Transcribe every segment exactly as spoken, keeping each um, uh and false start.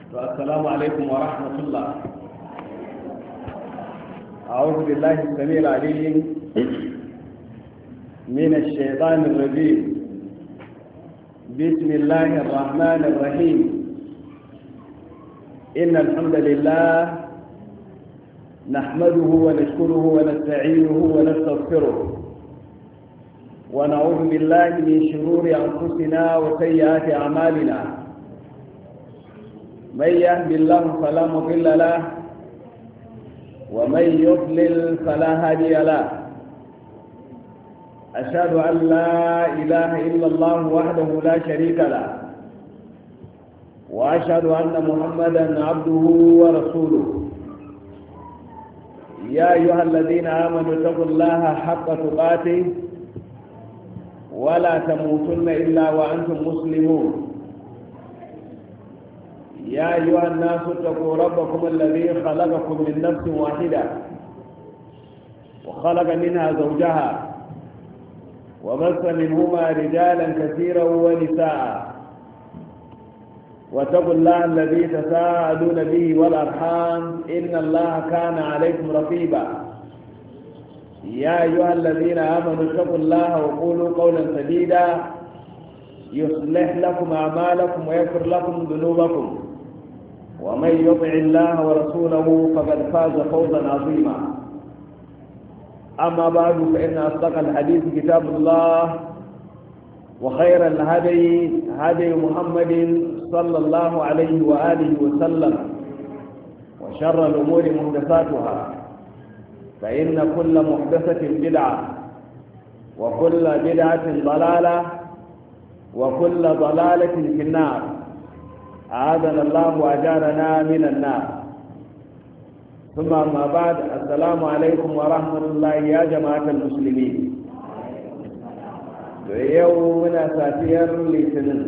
السلام عليكم ورحمة الله. أعوذ بالله السميع العليم من الشيطان الرجيم. بسم الله الرحمن الرحيم. إن الحمد لله نحمده ونشكره ونستعينه ونستغفره ونعوذ بالله من شرور أنفسنا وسيئات أعمالنا. من يهد الله فلا مضل له ومن يضلل فلا هادي له. أشهد أن لا إله إلا الله وحده لا شريك له وأشهد أن محمدا عبده ورسوله. يا أيها الذين آمنوا اتقوا الله حق تقاته ولا تموتن إلا وأنتم مسلمون. يا أيها الناس اتقوا ربكم الذي خلقكم من نفس واحدة وخلق منها زوجها وبث منهما رجالا كثيرا ونساء. واتقوا الله الذي تساءلون به والأرحام إن الله كان عليكم رقيبا. يا أيها الذين آمنوا اتقوا الله وقولوا قولا سديدا يصلح لكم أعمالكم ويغفر لكم ذنوبكم ومن يطع الله ورسوله فقد فاز فوزا عظيما. أما بعد فإن أصدق الحديث كتاب الله وخير الهدي هدي محمد صلى الله عليه وآله وسلم وشر الأمور محدثاتها فإن كل محدثة بدعة وكل بدعة ضلالة وكل ضلالة في النار. أعاذنا الله وأجارنا من النار. ثم أما بعد السلام عليكم ورحمة الله يا جماعة المسلمين. يومنا ساتير لسنين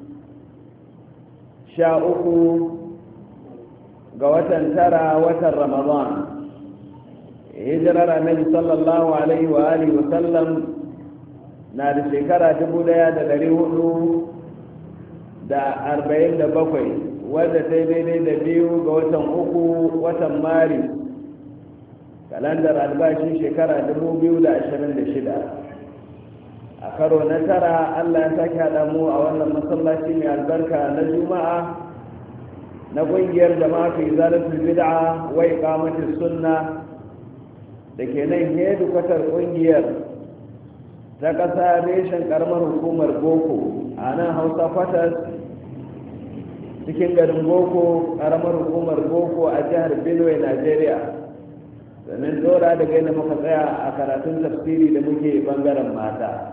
شاءكم قوة ترى وتر رمضان hijirar annabi sallallahu alaihi wa alihi wa sallam na da shekara dubu daya da dari hudu da arba'in da bakwai wadda sai daidai da biyu ga watan uku watan maris kalandar albashin shekara dubu biyu da ashirin da shida. A karo na tara Allah ya sake haɗa mu a wannan masallaci mai albarka na juma'a na ƙungiyar jama'a fi zalatul bid'a wa iqamatis sunna da ke nan hedikwatar ƙungiyar ta ƙasa reshen ƙaramar hukumar boko a nan hausa fatas cikin garin boko ƙaramar hukumar boko a jihar benue nigeria domin dora da gaina muka tsaya a karatun tafsiri da muke bangaren mata.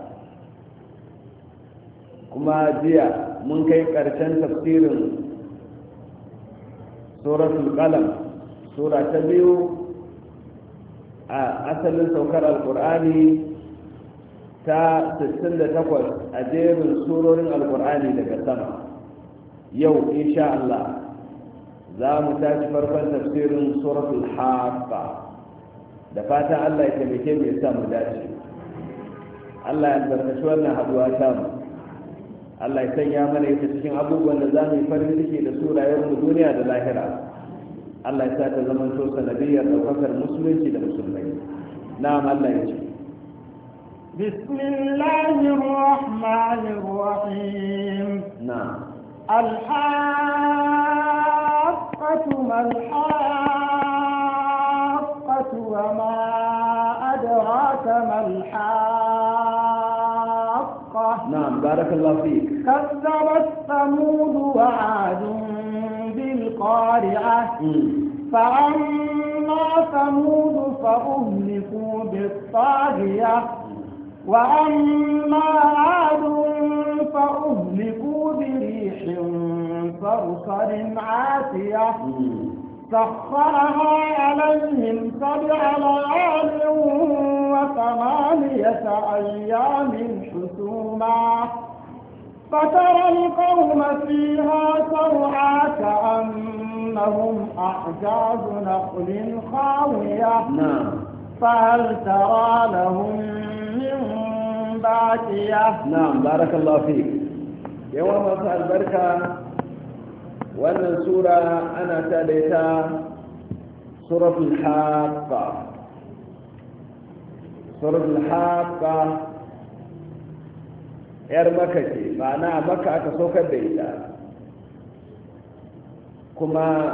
Kuma jiya mun kai ƙarshen tafsirin suratul qalam sura ta biyu a asalin saukar alkur'ani ta sittin da takwas a jerin surorin alkur'ani daga sama. Yau insha Allah za mu tashi farkon tafsirin suratul haqqa da fatan Allah ya taimake mu ya sa mu dace. Allah ya albarkaci wannan haduwa ta mu. Allah ya sanya mana ita cikin abubuwan da za mu yi farin ciki da su rayuwar mu duniya da lahira. Allah ya sa ta zaman to sanadiyyar ɗaukakar musulunci da musulmai. Na'am, Allah ya ce Bismillahir Rahmanir Rahim. Na'am. Al-haqqatu mal haqqatu wa ma adraka mal haqqa. Na'am, barakallahu fik. Kazzabat Thamud wa 'Adun bil qari'ah. فأما ثمود فأهلكوا بالطاغية وأما عاد فأهلكوا بريح صرصر عاتية سخرها عليهم سبع ليال وثمانية أيام حسوما فترى القوم فيها سرعى كأنهم أعجاز نخل خاوية فهل ترى لهم من باقية. نعم بارك الله فيك. يوم مساء البركة wannan sura ana ta da ita suratul haqqa. suratul haqqa yar maka ce, ma'ana maka aka saukar da ita, kuma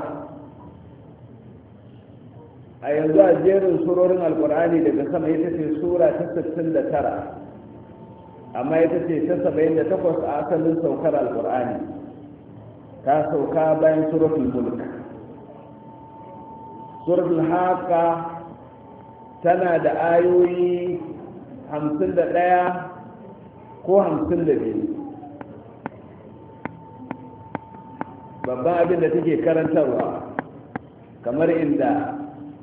a yanzu a jerin surorin alkur'ani daga sama ita ce sura ta sittin da tara, amma ita ce ta saba'in da takwas a asalin saukar alkur'ani. ta sauka bayan suratul mulk. suratul haqqa tana da ayoyi hamsin da ɗaya ko hamsin da biyu. babban abin da take karantarwa, kamar inda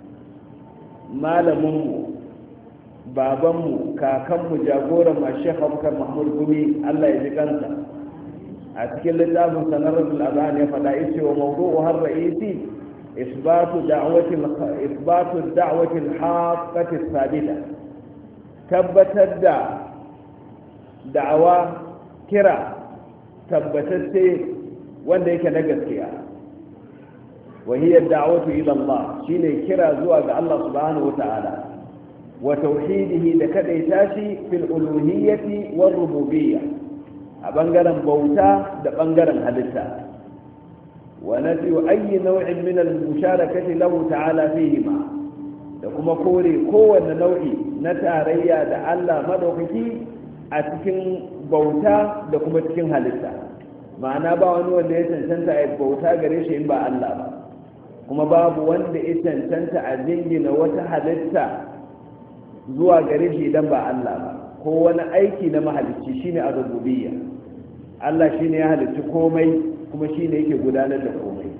malaminmu babanmu kakanmu jagoran mashekh abubakar mahmud gumi allah ya ji kansa a cikin littafin sanarratul azan ya faɗa yace wa mawdu'u har ra'isi isbatu da'wati isbatu da'wati al-haqqati sabita, tabbatar da da'awa kira tabbatacce wanda yake na gaskiya. wa hiya da'watu ila Allah, shine kira zuwa ga Allah subhanahu wa ta'ala, wa tauhidihi da kadaita shi fil uluhiyyati war rububiyyah, a bangaren bauta da bangaren halitta, wa nafiyu ayyi naw'in min al-musharakati lahu ta'ala fihima, da kuma kore kowanne nau'i na tarayya da Allah madaukaki a cikin bauta da kuma cikin halitta. ma'ana ba wani wanda ya cancanta a bauta gare shi in ba Allah ba, kuma babu wanda ya cancanta a jingina wata halitta zuwa gare shi idan ba Allah ba, ko wani aiki na mahalicci shine ar-rububiyya. Allah shine ya halicci komai kuma shine yake gudanar da komai.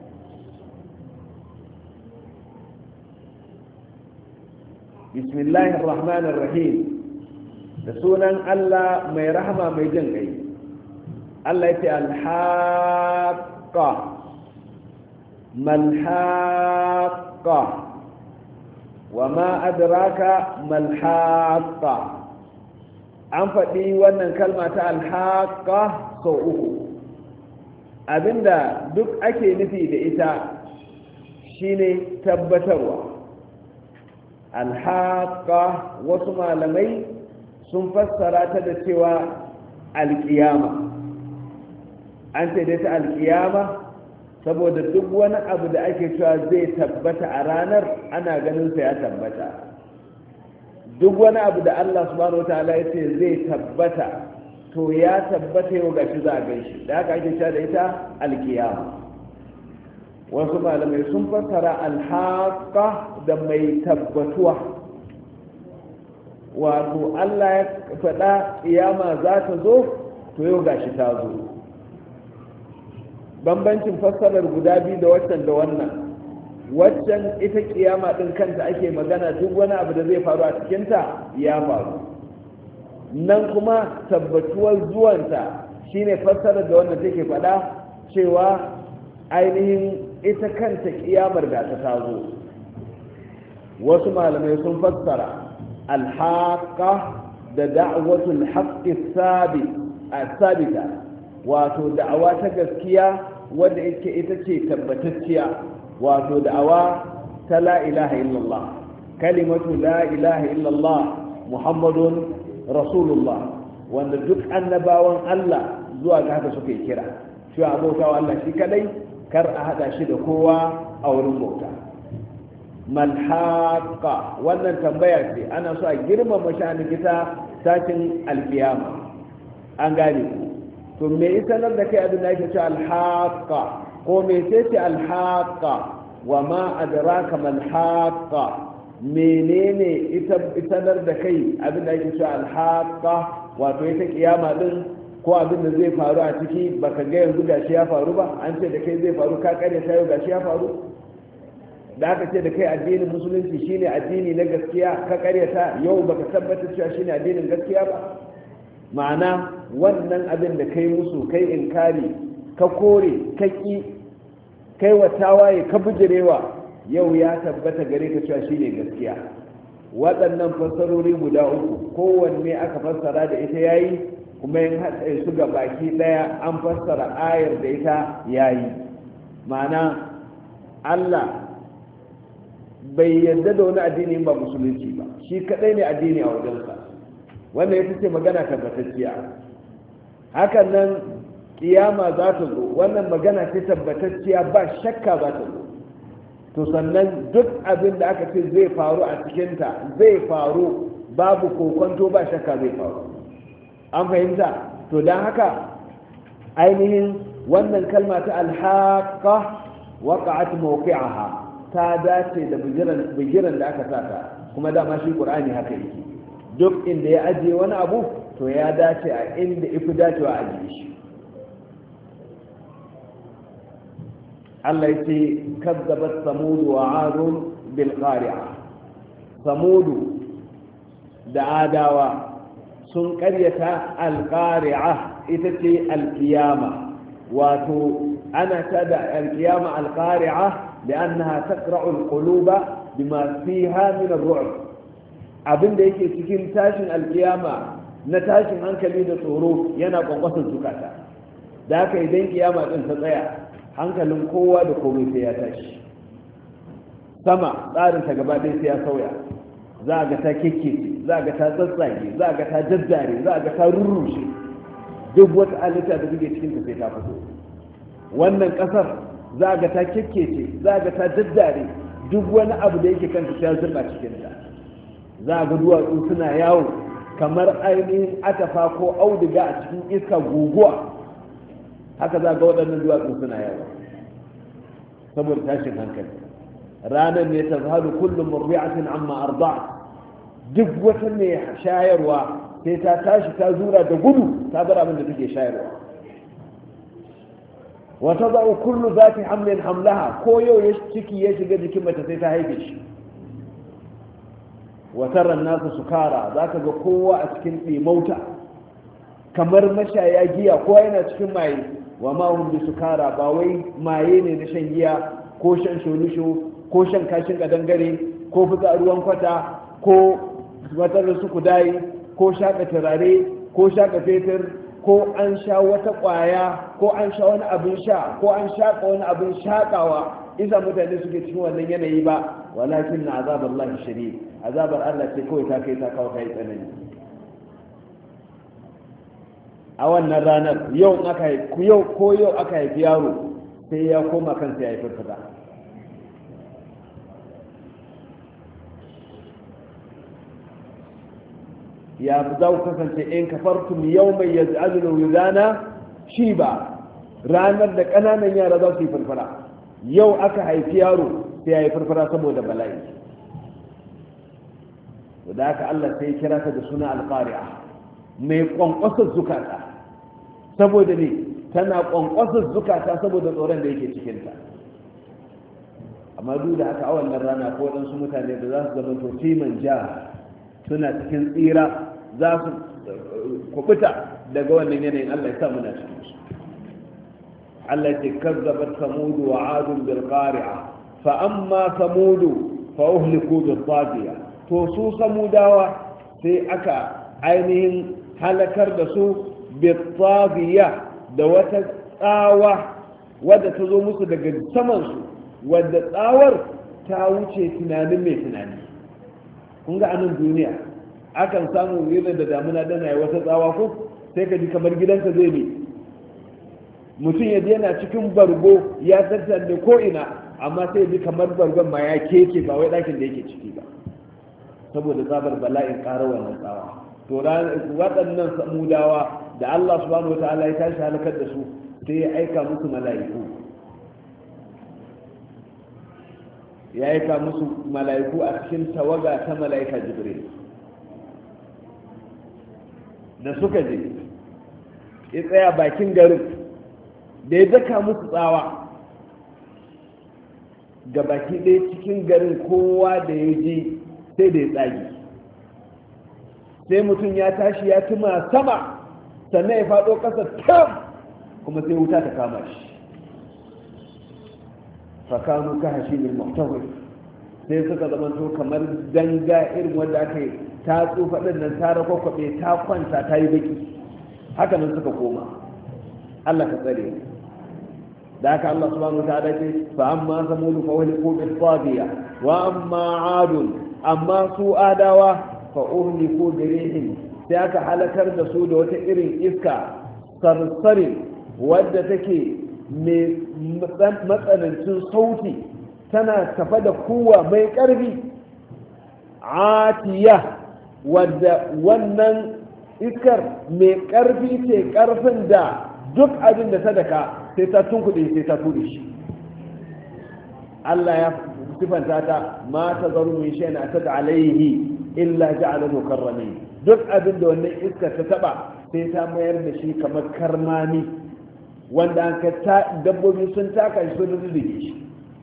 bismillahir rahmanir rahim, da sunan Allah mai rahama mai jin kai. Allah ya ce al-haqqa, mal-haqqa, wa ma adraka mal-haqqa. an faɗi wannan kalma ta al-haqqa sau uku. abinda duk ake nufi da ita shine tabbatarwa. al-haqqa wasu malamai sun fassara ta da cewa al-qiyama. an ce dai ta alkiyama saboda duk wani abu da ake cewa zai tabbata a ranar ana ganin sa ya tabbata. duk wani abu da Allah subhanahu wataala ya ce zai tabbata to ya tabbata yau gashi za a gan shi, da haka ake cewa da ita alkiyama. wasu malamai sun fassara alhaqa da mai tabbatuwa, wato Allah ya faɗa kiyama za ta zo to yau gashi ta zo. bambancin fassarar guda biyu da waccan da wannan, waccan ita kiyama din kanta ake magana, duk wani abu da zai faru a cikinta ya faru. nan kuma tabbatuwar zuwanta shine fassarar da wannan take faɗa cewa ainihin ita kanta kiyamar da ta tazo. wasu malamai sun fassara alhaqa da da'watul haqqi sabita, wato da'awa ta gaskiya wadda yake ita ce tabbatacciya, wato da'awa ta la ilaha illallah, kalimatu la ilaha illallah muhammadun rasulullah, wanda duk annabawan Allah zuwa ga haka suke kira cewa abautawa Allah shi kadai, kar a hada shi da kowa a wurin bauta. malhaqa wannan tambaya ce, ana so a girmama sha'anin kita tashin alkiyama. an gane ku to me ita nan da kai abin da ake cewa alhaqa, ko me ce ce alhaqa, wa ma adraka mal haqa, menene ita sanar da kai abin da ake cewa alhaqa, wato ita kiyama din ko abin da zai faru a ciki baka ga yanzu gashi ya faru ba. an ce da kai zai faru, ka kare ta yau gashi ya faru. da aka ce da kai addinin musulunci shine addini na gaskiya, ka kare ta yau baka tabbatar cewa shine addinin gaskiya ba. ma'ana wannan abin da kai musu, kai inkari, ka kore, ka ki, kai wa tawaye, ka bijirewa, yau ya tabbata gare ka cewa shine gaskiya. waɗannan fassarori guda uku kowanne aka fassara da ita yayi, kuma yin haɗe su ga baki ɗaya an fassara ayar da ita yayi. ma'ana Allah bai yarda da wani addini ba musulunci ba, shi kadai ne addini a wajensa. wannan ita ce magana tabbatacciya. hakan nan kiyama za ta zo, wannan magana ce tabbatacciya, ba shakka za ta zo. to sannan duk abin da aka ce zai faru a cikinta zai faru, babu kokonto, ba shakka zai faru. an fahimta? to don haka ainihin wannan kalma ta alhaqa waqa'at mawqi'aha, ta dace da bigiran da aka sata, kuma dama shi qur'ani haka yake, duk inda ya ajiye wani abu to ya dace a inda ifi dacewa a ajiye shi. Allah yace kazzabat samud wa adun bil qari'a, samudu da adawa sun karyata al qari'a, ita ce al qiyama. wato ana tada al qiyama al qari'a لأنها تقرع القلوب بما فيها من الرعب. abin da yake cikin tashin alkiyama na tashin hankali da tsoro yana kwankwasar zukata, da haka idan kiyama din ta tsaya hankalin kowa da komai sai ya tashi. sama tsarin ta gaba ɗaya sai ya sauya, za a ga ta kekkece, za a ga ta tsatsage, za a ga ta jaddare, za a ga ta rurrushe, duk wata halitta da suke cikin ta sai ta fito. wannan ƙasar za ga ta kekkece, za ga ta daddare, duk wani abu da yake kanta ta zurba cikinta. za ga duwatsu suna yawo kamar ainihin atafa ko auduga a cikin iska guguwa, haka za ga waɗannan duwatsu suna yawo saboda tashin hankali. ranar ne ta zahalu kullum murbi'atin amma arda'at, duk wata mai shayarwa sai ta tashi ta zura da gudu ta bar abin da take shayarwa. wata za'u kullu zati hamlin hamlaha, ko yau ya ciki ya shiga jikin mace sai ta haife shi. wataran nasu sukara, za ka ga kowa a cikin ɗimauta kamar mashaya giya, kowa yana cikin maye. wa ma hum bi sukara, ba wai maye ne na shan giya ko shan sholisho ko shan kashin kadangare ko fitsa ruwan kwata ko watar su kudai ko shaka turare ko shaka fetur ko an sha wata ƙwaya ko an sha wani abin sha ko an shaƙa wani abin shaƙawa isa mutane suke cikin wannan yanayi ba. walakin na azabar Allah shari, azabar Allah ce kawai ta kai ta kawo kai tsanani. a wannan ranar yau aka yau ko yau aka haifi yaro sai ya koma kansa ya yi firfita. ya za ku kasance in kafartum yawman yaz'alul wizana shiba, ranar da ƙananan yara za su yi farfara. yau aka haifi yaro sai ya yi farfara saboda bala'i. da haka Allah sai kira ta da suna alqari'a, mai kwankwasar zukata, saboda ne tana kwankwasar zukata saboda tsoron da yake cikinta. amma duk da haka a wannan rana ko waɗansu mutane da za su zama to timan ja suna cikin tsira, za su kubuta daga wannan yanayin. Allah ya sa muna cikin su. Allah ya ce kazzabat samud wa adun bil qari'a, fa amma samud fa uhliku bil taghiya. to su samudawa sai aka ainihin halakar da su bil taghiya, da wata tsawa wadda ta zo musu daga saman su, wadda tsawar ta wuce tunanin mai tunani. kun ga anan duniya akan samu yana da damuna dana ya wata tsawa ko sai ka ji kamar gidanka zai ne, mutum ya yana cikin bargo ya tattalle ko ina, amma sai ji kamar bargon ma ya keke ba wai ɗakin da yake ciki ba, saboda tsabar bala'in ƙara wannan tsawa. to waɗannan samudawa da Allah subhanahu wa ta'ala ya tashi halakar da su sai ya aika musu mala'iku ya aika musu mala'iku a cikin tawaga ta mala'ika jibril. da suka je ya tsaya bakin garin da ya daka musu tsawa ga baki ɗaya cikin garin kowa da ya je sai da ya tsagi, sai mutum ya tashi ya tuma sama sannan ya faɗo ƙasa tam, kuma sai wuta ta kama shi. fakanu ka hashi bil muhtawir, sai suka zama to kamar danga irin wanda aka yi ta tsufa din nan ta rakwakwabe ta kwanta ta yi baki, haka nan suka koma. Allah ka tsare. ذاك الله سبحانه وتعالى فأما ثمود فأهلكوا بالطاغية وأما عاد أما سوء آداوة فأهلكوا بريح ذاك حلكر دسود وتئرين إفكا صرصر ودتك مثلا صوتي تنا تفد قوة ميكربي عاتية ودى iskar mai karfi ce karfin da duk abin da ta daka sai ta tunkuɗe sai ta tuɗe shi Allah ya sifanta ta ma ta zaru min shay'in atat alaihi illa ja'alahu karrami duk abin da wannan iskar ta taba sai ta mayar da shi kamar karmami wanda an ka ta dabbobi sun taka shi sun rige shi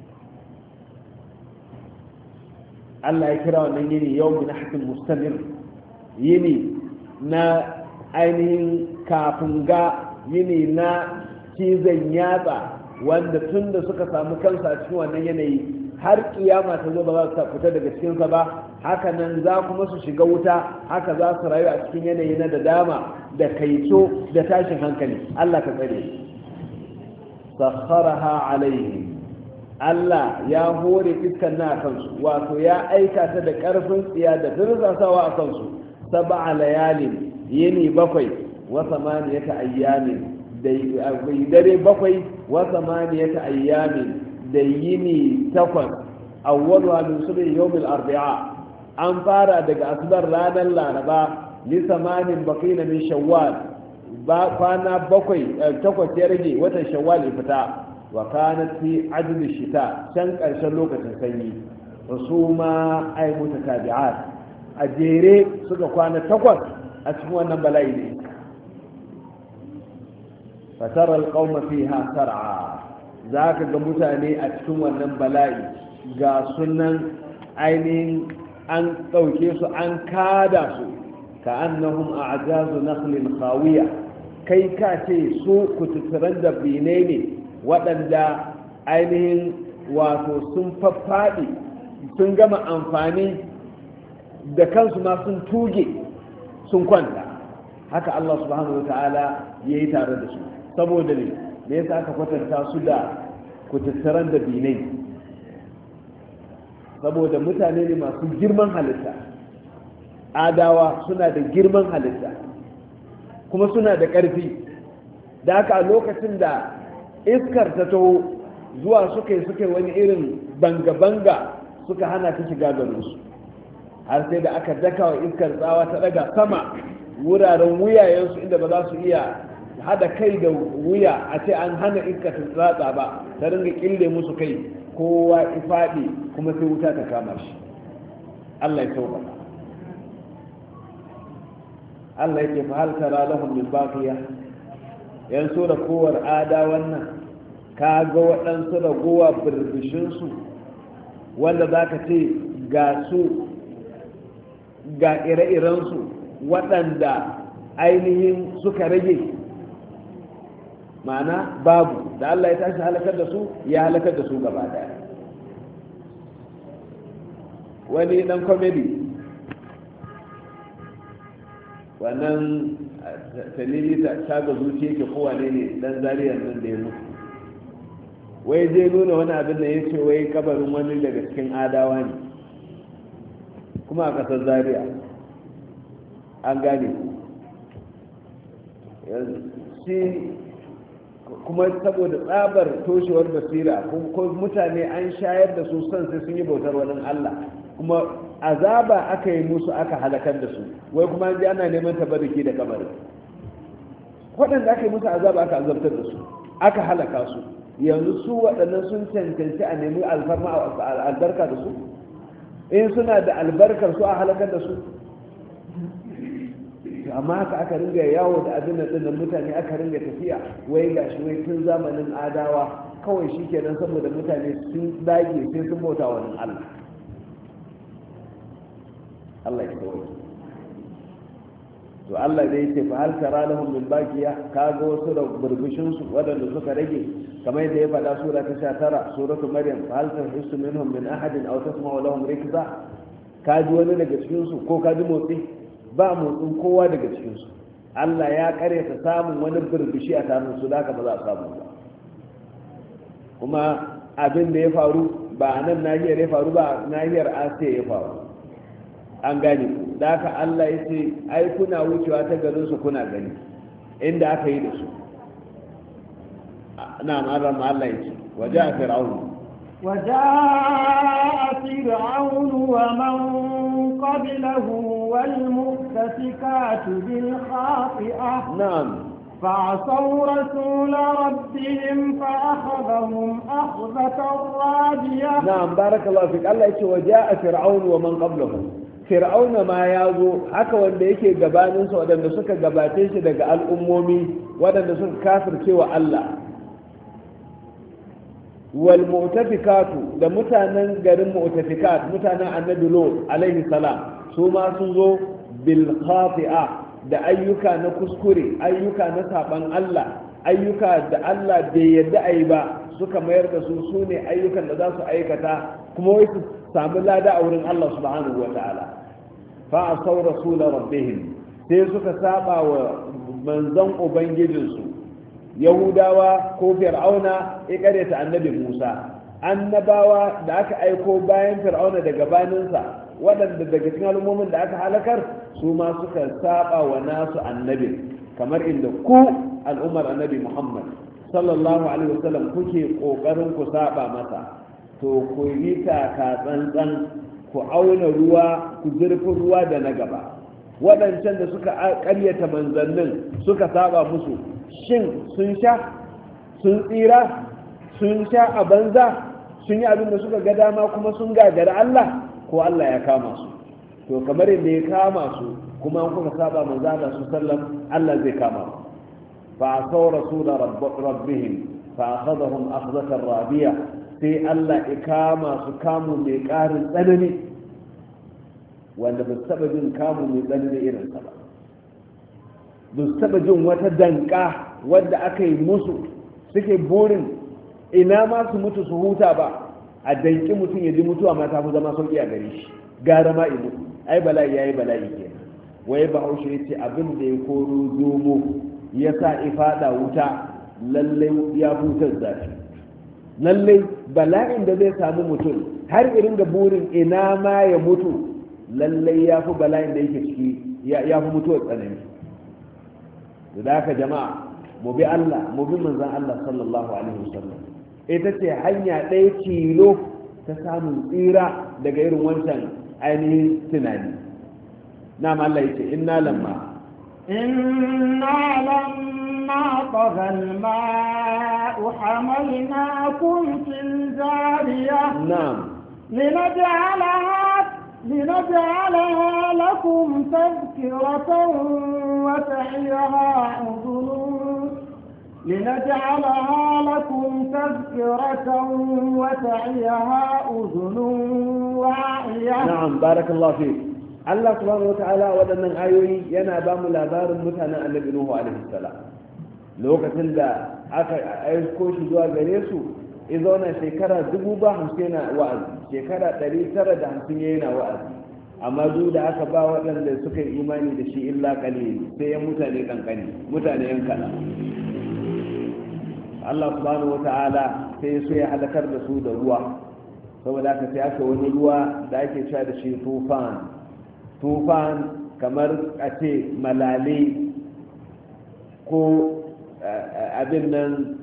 Allah ya kira wannan yini yawmin hakim mustamir yini na ainihin kafin ga yini na cizon yatsa wanda tun da suka samu kansu a cikin wannan yanayi har kiyama ta zo ba za su fita daga cikinsa ba haka nan za kuma su shiga wuta haka za su rayu a cikin yanayi na da dama da kaito da tashin hankali Allah ka tsare sakharaha alaihi Allah ya hore iskan na kansu wato ya aika ta da karfin tsiya da dirzasawa a kansu سبع ليال يني بقي وثمانية أيام دي بقي وثمانية أيام ديني تفر أولها من صبح يوم الأربعاء أنفار دق أصدر لانا لانبا لثمان بقين من شوال فانا بقي تفر تيرجي وتن شوال الفتاة وكانت في عدد الشتاء شنك أرشلوك تنسيني رسوما أي متتابعات a jere suka kwana takwas a cikin wannan bala'i ne fatar alƙawma fi sar'a za ka ga mutane a cikin wannan bala'i ga sunan ainihin an ɗauke su an kada su ka annahum a ajazu nakhlin khawiya kai ka ce su kututturan da bine ne waɗanda ainihin wato sun faffaɗi sun gama amfani da kansu ma sun tuge sun kwanta haka Allah subhanahu wa ta'ala ya yi tare da su saboda ne da yasa aka kwatanta su da kutattaran da binai saboda mutane ne masu girman halitta adawa suna da girman halitta kuma suna da ƙarfi da haka a lokacin da iskar ta taho zuwa suka yi suka wani irin banga-banga suka hana ta shiga garinsu har sai da aka daka wa iskar tsawa ta daga sama wuraren wuyayensu inda ba za su iya hada kai da wuya a ce an hana iskar ta tsatsa ba ta ringa kille musu kai kowa ifaɗi kuma sai wuta ta kama shi Allah ya tauba Allah yake fa hal tara lahum min baqiya yan so da kowar ada wannan ka ga waɗansu ragowa birbishinsu wanda za ka ce ga su ga ire-irensu waɗanda ainihin suka rage ma'ana babu da Allah ya tashi halakar da su ya halakar da su gaba daya wani dan komedi wannan talili ta ga zuci yake kowane ne dan zariyar nan da ya mutu wai zai nuna wani abin da ya ce wai kabarin wani daga cikin adawa ne kuma a kasar zariya an gane shi kuma saboda tsabar toshewar basira ko mutane an shayar da su son sai sun yi bautar wani Allah kuma azaba aka yi musu aka halakar da su wai kuma an ji ana neman tabarruki da kabarin waɗanda aka yi musu azaba aka azabtar da su aka halaka su yanzu su waɗannan sun cancanci a nemi alfarma albarka da su in suna da albarkar su a halakar da su amma haka aka ringa yawo da abin da ɗin mutane aka ringa tafiya wai ga shi wai tun zamanin adawa kawai shi kenan saboda mutane sun dage sai sun bauta wani Allah Allah ya kawai to Allah dai ce fa hal tara lahum min baqiya kaga wasu da burbushin su wadanda suka rage kamar yadda ya faɗa sura ta sha tara suratu maryam fa hal tahissu minhum min ahadin aw tasma'u lahum rikza kaji wani daga cikin su ko kaji motsi ba motsin kowa daga cikin su Allah ya karyata samun wani burbushi a tare su da ba za a samu ba kuma abin da ya faru ba a nan nahiyar ya faru ba nahiyar asiya ya faru an gane ku da haka Allah ya ce ai kuna wucewa ta garin su kuna gani inda aka yi da su na ma'arar Allah ya ce waje a fir'aunu وجاء فرعون ومن قبله والمؤتفكات بالخاطئة نعم فعصوا رسول ربهم فأخذهم أخذة رابية نعم بارك الله فيك الله يقول وجاء فرعون ومن قبله فرعون ما يازو haka wanda yake gabaninsa waɗanda suka gabace shi daga al'ummomi waɗanda suka kafirce wa Allah wal mu'tafikatu da mutanen garin mu'tafikat mutanen annabi lut alaihi salam su ma sun zo bil khati'a da ayyuka na kuskure ayyuka na saban Allah ayyuka da Allah bai yarda ayi ba suka mayar da su sune ayyukan da za su aikata kuma wai su samu lada a wurin Allah subhanahu wataala fa asaw rasul rabbihim sai suka saba wa manzon ubangijinsu yahudawa ko fir'auna ya karyata annabi musa annabawa da aka aiko bayan fir'auna da gabaninsa waɗanda daga cikin al'ummomin da aka halakar su ma suka saba wa nasu annabi kamar inda ku al'ummar annabi muhammad sallallahu alaihi wasallam kuke kokarin ku saba masa to ku yi taka tsantsan ku auna ruwa ku zurfin ruwa da na gaba waɗancan da suka ƙaryata manzannin suka saba musu shin sun sha sun tsira sun sha a banza sun yi abin da suka ga dama kuma sun gagari Allah ko Allah ya kama su to kamar yadda ya kama su kuma an kuka saba manzana su sallam Allah zai kama su fa asaw rasul rabbihim fa akhadhahum akhdatan rabiya sai Allah ya kama su kamu mai ƙarin tsanani wanda ba su taba jin kamu mai tsanani irin sa ba ba su taba jin wata danka wadda aka yi musu suke burin ina ma su mutu su huta ba a danki mutum ya ji mutuwa ma ta fi zama sauki a gare shi gara ma imu ai bala'i yayi bala'i kenan wai bahaushe ya ce abin da ya koro zomo ya sa ifada wuta lallai ya hutar zafi lallai bala'in da zai samu mutum har irin da burin ina ma ya mutu lallai ya fi bala'in da yake ciki ya fi mutuwar tsanani da haka jama'a mu bi Allah mu bi manzon Allah sallallahu alaihi wasallam ita ce hanya ɗaya tilo ta samun tsira daga irin wancan ainihin tunani na Allah yace inna lamma inna lamma taghal ma'u hamalnakum fil jariyah na'am linaj'alaha لنجعلها لكم تذكرة وتعيها أذن لنجعلها لكم تذكرة وتعيها أذن واعية نعم بارك الله فيك الله سبحانه وتعالى ودنا آيوي ينا بام لابار متنا النبي نوح عليه السلام lokacin da aka aiko shi zuwa gare su izona shekara dubu ba hamsin yana wa'azi shekara ɗari tara da hamsin yana wa'azi amma duk da aka ba waɗanda suka yi imani da shi illa kalili sai yan mutane kankani mutane yan kala Allah subhanahu wata'ala sai su ya halakar da su da ruwa saboda haka sai aka wani ruwa da ake cewa da shi tufan tufan kamar a ce malale ko abin nan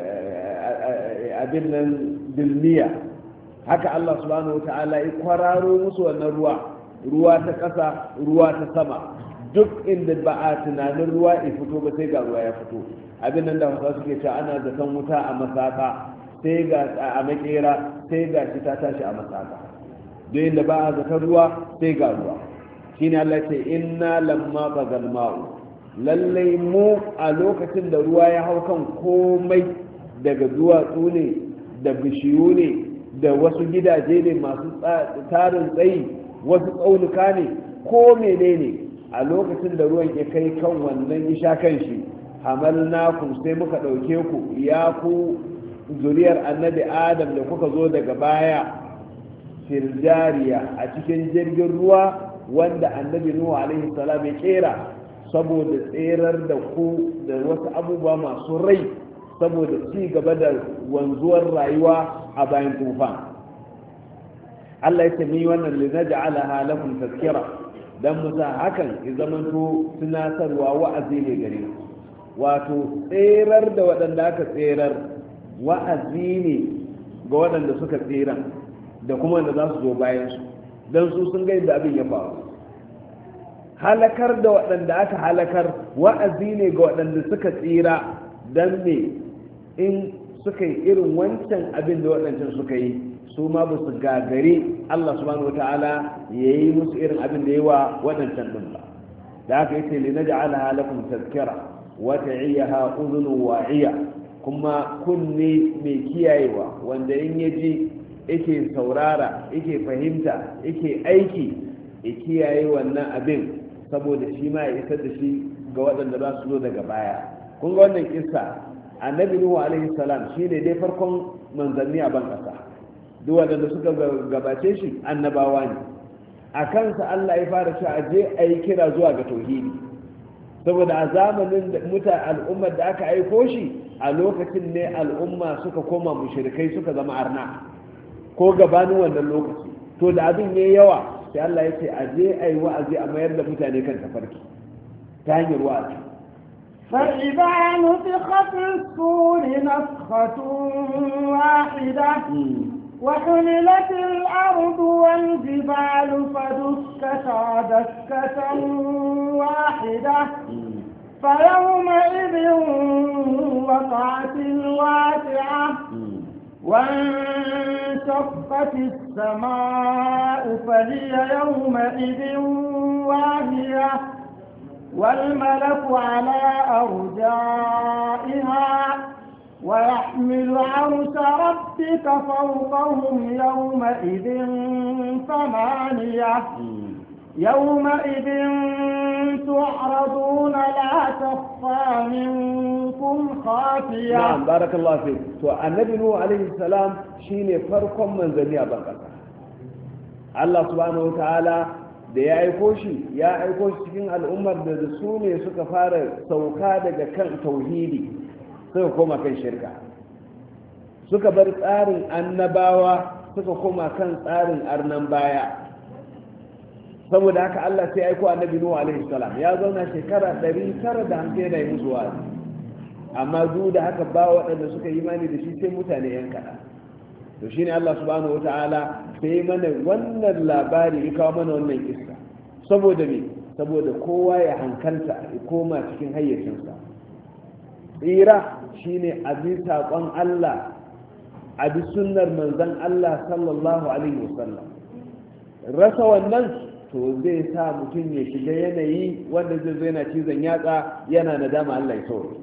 abin nan dilmiya haka Allah subhanahu wata'ala ya kwararo musu wannan ruwa ruwa ta ƙasa ruwa ta sama duk inda ba a tunanin ruwa ya fito ba sai ga ruwa ya fito abin nan da hausa suke cewa ana zaton wuta a masaka sai ga a makera sai ga shi ta tashi a masaka duk inda ba a zaton ruwa sai ga ruwa shine Allah ce inna lamma bagal ma'u lallai mu a lokacin da ruwa ya hau kan komai daga duwatsu ne da bishiyu ne da wasu gidaje ne masu tarin tsayi wasu tsaunuka ne ko menene a lokacin da ruwan ya kai kan wannan isha kan shi hamalnakum sai muka ɗauke ku ya ku zuriyar annabi adam da kuka zo daga baya filjariya a cikin jirgin ruwa wanda annabi nuhu alaihi salam ya kera saboda tserar da ku da wasu abubuwa masu rai saboda ci gaba da wanzuwar rayuwa a bayan tufan. Allah ya ce mi wannan linaj'alaha lakum tazkira dan musa hakan ya zamanto tunatarwa wa'azi ne gare ku, wato tserar da waɗanda aka tserar wa'azi ne ga waɗanda suka tseran da kuma wanda za su zo bayan su, dan su sun ga yadda abin ya faru. halakar da waɗanda aka halakar wa'azi ne ga waɗanda suka tsira, dan ne in suka yi irin wancan abin da waɗancan suka yi su ma ba su gagari Allah subhanahu wata'ala ya yi musu irin abin da ya wa waɗancan ɗin ba. da haka yace li naj'alaha lakum tazkira wa ta'iyaha udhunun wa'iya, kuma kunne mai kiyayewa wanda in yaji yake saurara yake fahimta yake aiki ya kiyaye wannan abin saboda shi ma ya isar da shi ga waɗanda za su zo daga baya. kun ga wannan kissa annabi nuhu alaihi salam shine dai farkon manzanni a ban kasa, duk waɗanda suka gabace shi annabawa ne. a kansa Allah ya fara cewa aje a yi kira zuwa ga tauhidi, saboda a zamanin da muta al'ummar da aka aiko shi a lokacin ne al'umma suka koma mushrikai suka zama arna, ko gabanin wannan lokaci. to da abin yayi yawa sai Allah ya ce aje a yi wa'azi a mayar da mutane kan tafarki ta hanyar wa'azi. فإذا نفخ في الصور نفخة واحدة وحملت الأرض والجبال فدكتا دكة واحدة فيومئذ وقعت الواقعة وانشقت السماء فهي يومئذ واهية والملك على أرجائها ويحمل عرش ربك فوقهم يومئذ ثمانية يومئذ تعرضون لا تخفى منكم خافية. نعم بارك الله فيك. النبي نوح عليه السلام شيني فرق من ذنيا بقى الله سبحانه وتعالى da ya aiko shi ya aiko shi cikin al'ummar da su ne suka fara sauka daga kan tauhidi suka koma kan shirka, suka bar tsarin annabawa suka koma kan tsarin arnan baya. saboda haka Allah sai aiko annabi Nuhu alaihi salam ya zauna shekara ɗari tara da hamsin da yi musu wa'azi, amma duk da haka ba waɗanda suka yi imani da shi sai mutane yan kaɗan. to shine Allah subhanahu wataala sai mana wannan labari ya kawo mana wannan kissa saboda me saboda kowa ya hankalta ya koma cikin hayyacinsa. tsira shine abi saƙon Allah, abi sunnar manzon Allah sallallahu alaihi wasallam. rasa wannan to zai sa mutum ya shiga yanayi wanda zai zo yana cizon yatsa yana nadama Allah ya saurare.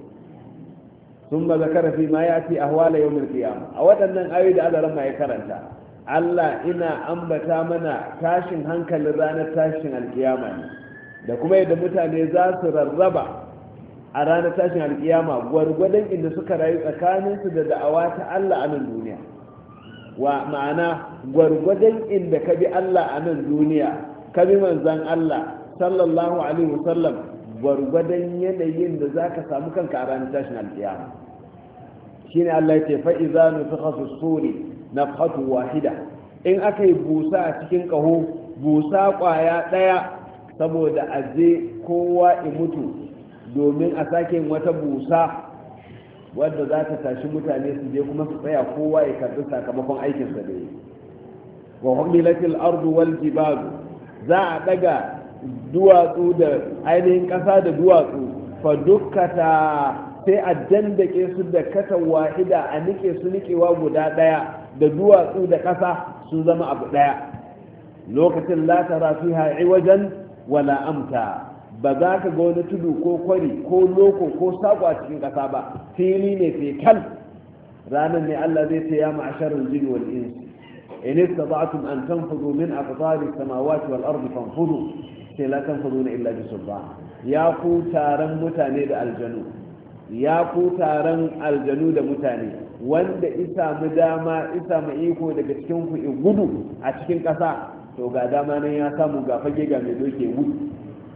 ثم ذكر فيما يأتي أهوال يوم القيامة أولا أيد على رما يكرنتا Allah ina ambata mana tashin hankalin ranar tashin alkiyama ne da kuma yadda mutane za su rarraba a ranar tashin alkiyama gwargwadon inda suka rayu tsakaninsu da da'awa ta Allah a nan duniya. wa ma'ana gwargwadon inda ka bi Allah a nan duniya ka bi manzan Allah sallallahu alaihi wasallam gwargwadon yanayin da za ka samu kanka a ranar tashin alkiyama. shine Allah ya ce fa'iza nufiqa fi suri nafhatu wahida, in aka yi busa a cikin ƙaho busa ƙwaya ɗaya saboda aje kowa ya mutu domin a sake wata busa wadda za ta tashi mutane su je kuma su tsaya kowa ya karɓi sakamakon aikinsa da yi. wa humilatil ardu wal jibalu, za a ɗaga duwatsu da ainihin ƙasa da duwatsu fa dukkata sai a dandake su da katan wahida a nike su nikewa guda ɗaya da duwatsu da ƙasa sun zama abu ɗaya. lokacin la tara fiha iwajan wala amta, ba za ka ga wani tudu ko kwari ko loko ko sako a cikin ƙasa ba, fili ne fetal. ranar ne Allah zai ce ya ma'asharar jini wal insi in istata'tum an tanfudu min aqtari samawati wal ardi fanfudu sai la tanfuduna illa bi sultan. ya ku taron mutane da aljanu, ya ku taron aljanu da mutane, wanda isa mu dama isa mu iko daga cikin ku in gudu a cikin ƙasa, to ga dama nan ya samu ga fage ga mai doke gudu.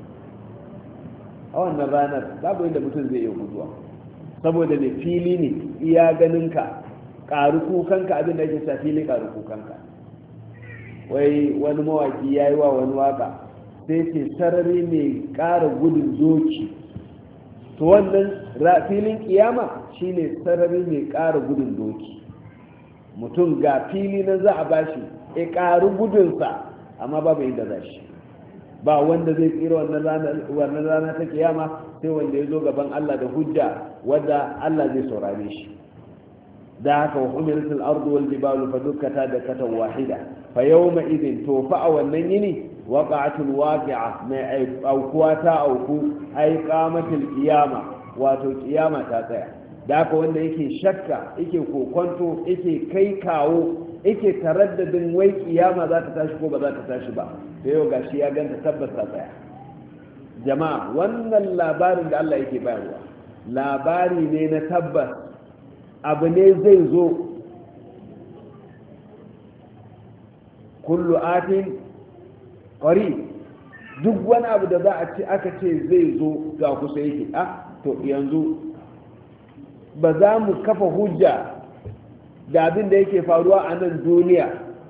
a wannan ranar babu inda mutum zai iya guduwa saboda ne fili ne iya ganinka ƙari kukanka abin da yake sa fili ƙari kukanka. wai wani mawaki ya yi wa wani waka sai ce sarari mai ƙara gudun doki, to wannan filin kiyama shine sarari mai ƙara gudun doki. mutum ga fili na za a bashi ya ƙari gudunsa amma babu inda za shi, ba wanda zai tsira wannan rana ta kiyama sai wanda ya zo gaban Allah da hujja wadda Allah zai saurare shi. da haka wa umiratul ardu wal jibalu fa dukkata da katan wahida fa yawma idin to fa a wannan yini waqa'atul waqi'a mai aukuwa ta auku ai qamatul qiyama wato kiyama ta tsaya. da haka wanda yake shakka yake kokonto yake kai kawo yake taraddadin wai kiyama za ta tashi ko ba za ta tashi ba, sai yau gashi ya ganta tabbas ta tsaya. jama'a wannan labarin da Allah yake bayarwa labari ne na tabbas, abu ne zai zo. kullu atin qari, duk wani abu da za a ce aka ce zai zo ga kusa yake. ah to yanzu ba za mu kafa hujja da abin da yake faruwa a nan duniya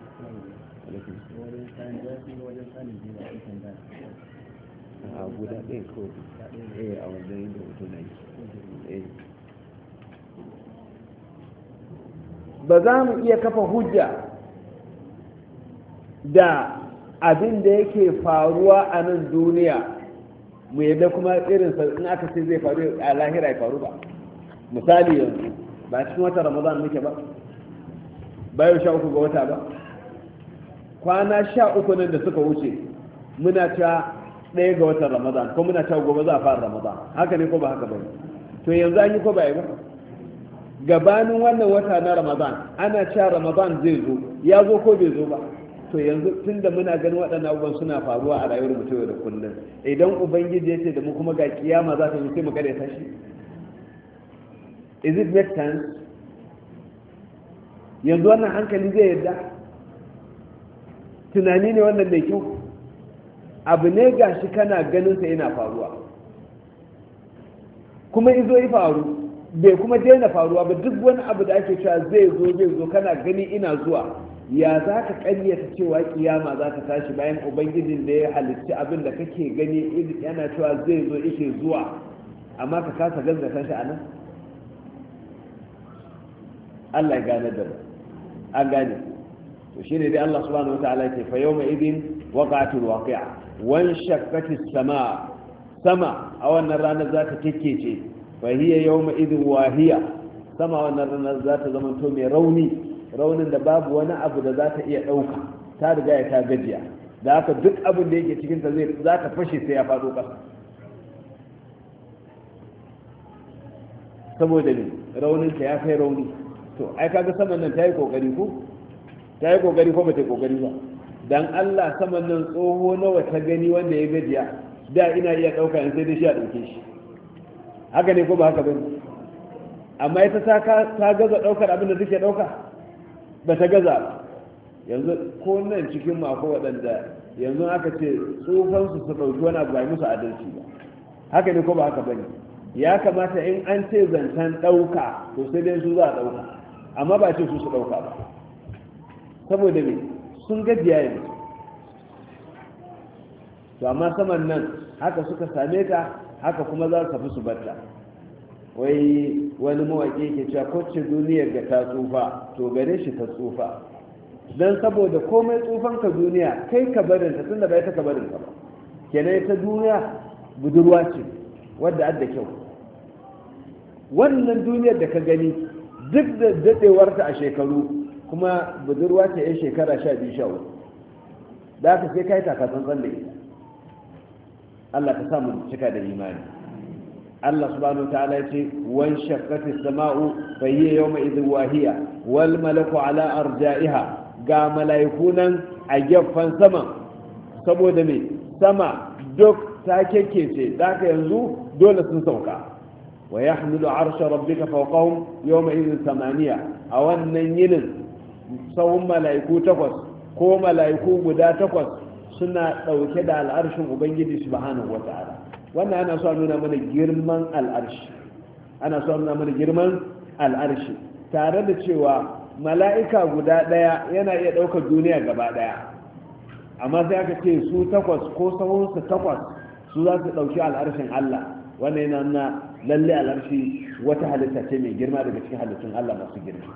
ba za mu iya kafa hujja da abin da yake faruwa a nan duniya mu yadda kuma irin in aka ce zai faru a lahira ya faru ba. misali yanzu ba cikin wata ramadan muke ba, bayan sha uku ga wata ba, kwana sha uku nan da suka wuce muna ta ɗaya ga watan ramadan ko muna ta gobe za a fara ramadan, haka ne ko ba haka ba ne? to yanzu an yi ko ba yi ba? gabanin wannan wata na ramadan ana cewa ramadan zai zo, ya zo ko bai zo ba? to yanzu tun da muna ganin waɗannan abubuwan suna faruwa a rayuwar mutum da kullum, idan ubangiji ya ce da mu kuma ga kiyama za ta zo sai mu kada ta shi, is it make sense? yanzu wannan hankali zai yarda? tunani ne wannan mai kyau? abu ne gashi kana ganin sa yana faruwa kuma izo yi faru bai kuma daina faruwa ba. duk wani abu da ake cewa zai zo zai zo kana gani ina zuwa, ya za ka ƙaryata cewa kiyama za ta tashi bayan ubangijin da ya halitta abin da kake gani yana cewa zai zo yake zuwa, amma ka kasa gaskata shi a nan? Allah ya gane da mu, an gane. to shine dai Allah subhanahu wataala yake fa yawma idin waqa'atul waqi'a wan shaqqatis samaa, sama a wannan ranar za ta kekkece. fa hiya yawma idin wahiya, sama wannan ranar za ta zama to mai rauni, raunin da babu wani abu da za ta iya ɗauka, ta riga ya ta gajiya. da haka duk abin da yake cikin ta zai za ta fashe sai ya faɗo ƙasa. saboda ne raunin ta ya kai rauni. to ai kaga saman nan ta yi kokari ko ta yi kokari ko ba ta yi kokari ba? dan Allah saman nan tsoho nawa ta gani wanda ya gajiya da ina iya ɗauka in sai dai shi a ɗauke shi, haka ne ko ba haka bane? amma ita ta ta gaza ɗaukar abin da take ɗauka ba ta gaza ba. yanzu ko nan cikin mu akwai waɗanda yanzu aka ce tsofansu su ɗauki wani abu ba musu adalci ba, haka ne ko ba haka bane? ya kamata in an ce zancen ɗauka to sai dai su za a ɗauka, amma ba ce su su ɗauka ba. saboda me? sun gajiya yanzu. to amma saman nan haka suka same ta, haka kuma za su tafi su barta. wai wani mawaƙi ke cewa kocce duniyar ga ta tsufa to gare shi ta tsufa, don saboda komai tsufan ka duniya kai ka barinta tun da bai ta ka barinta ba. kenan ta duniya budurwa ce wadda adda kyau. wannan duniyar da ka gani duk da daɗewarta a shekaru kuma budurwa ce yan shekara sha biyu sha uku, da aka sai kai takatsantsan da ita. Allah ka samu cika da imani. Allah subhanahu wa ta'ala yace wan shaqqati as-sama'u fa hiya yawma idhin wahiya wal malaku ala arja'iha, ga malaikunan a gefen sama. saboda me? sama duk ta kekkece, da ka yanzu dole sun sauka. wa yahmilu arsha rabbika fawqahum yawma idhin thamaniya, a wannan yinin sahun malaiku takwas ko malaiku guda takwas suna dauke da al'arshin ubangiji subhanahu wa ta'ala. wannan ana so a nuna mana girman al'arshi, ana so a nuna mana girman al'arshi tare da cewa mala'ika guda ɗaya yana iya ɗaukar duniya gaba ɗaya, amma sai aka ce su takwas ko sahunsu takwas su za su ɗauki al'arshin Allah. wannan yana nuna lalle al'arshi wata halitta ce mai girma daga cikin halittun Allah masu girma.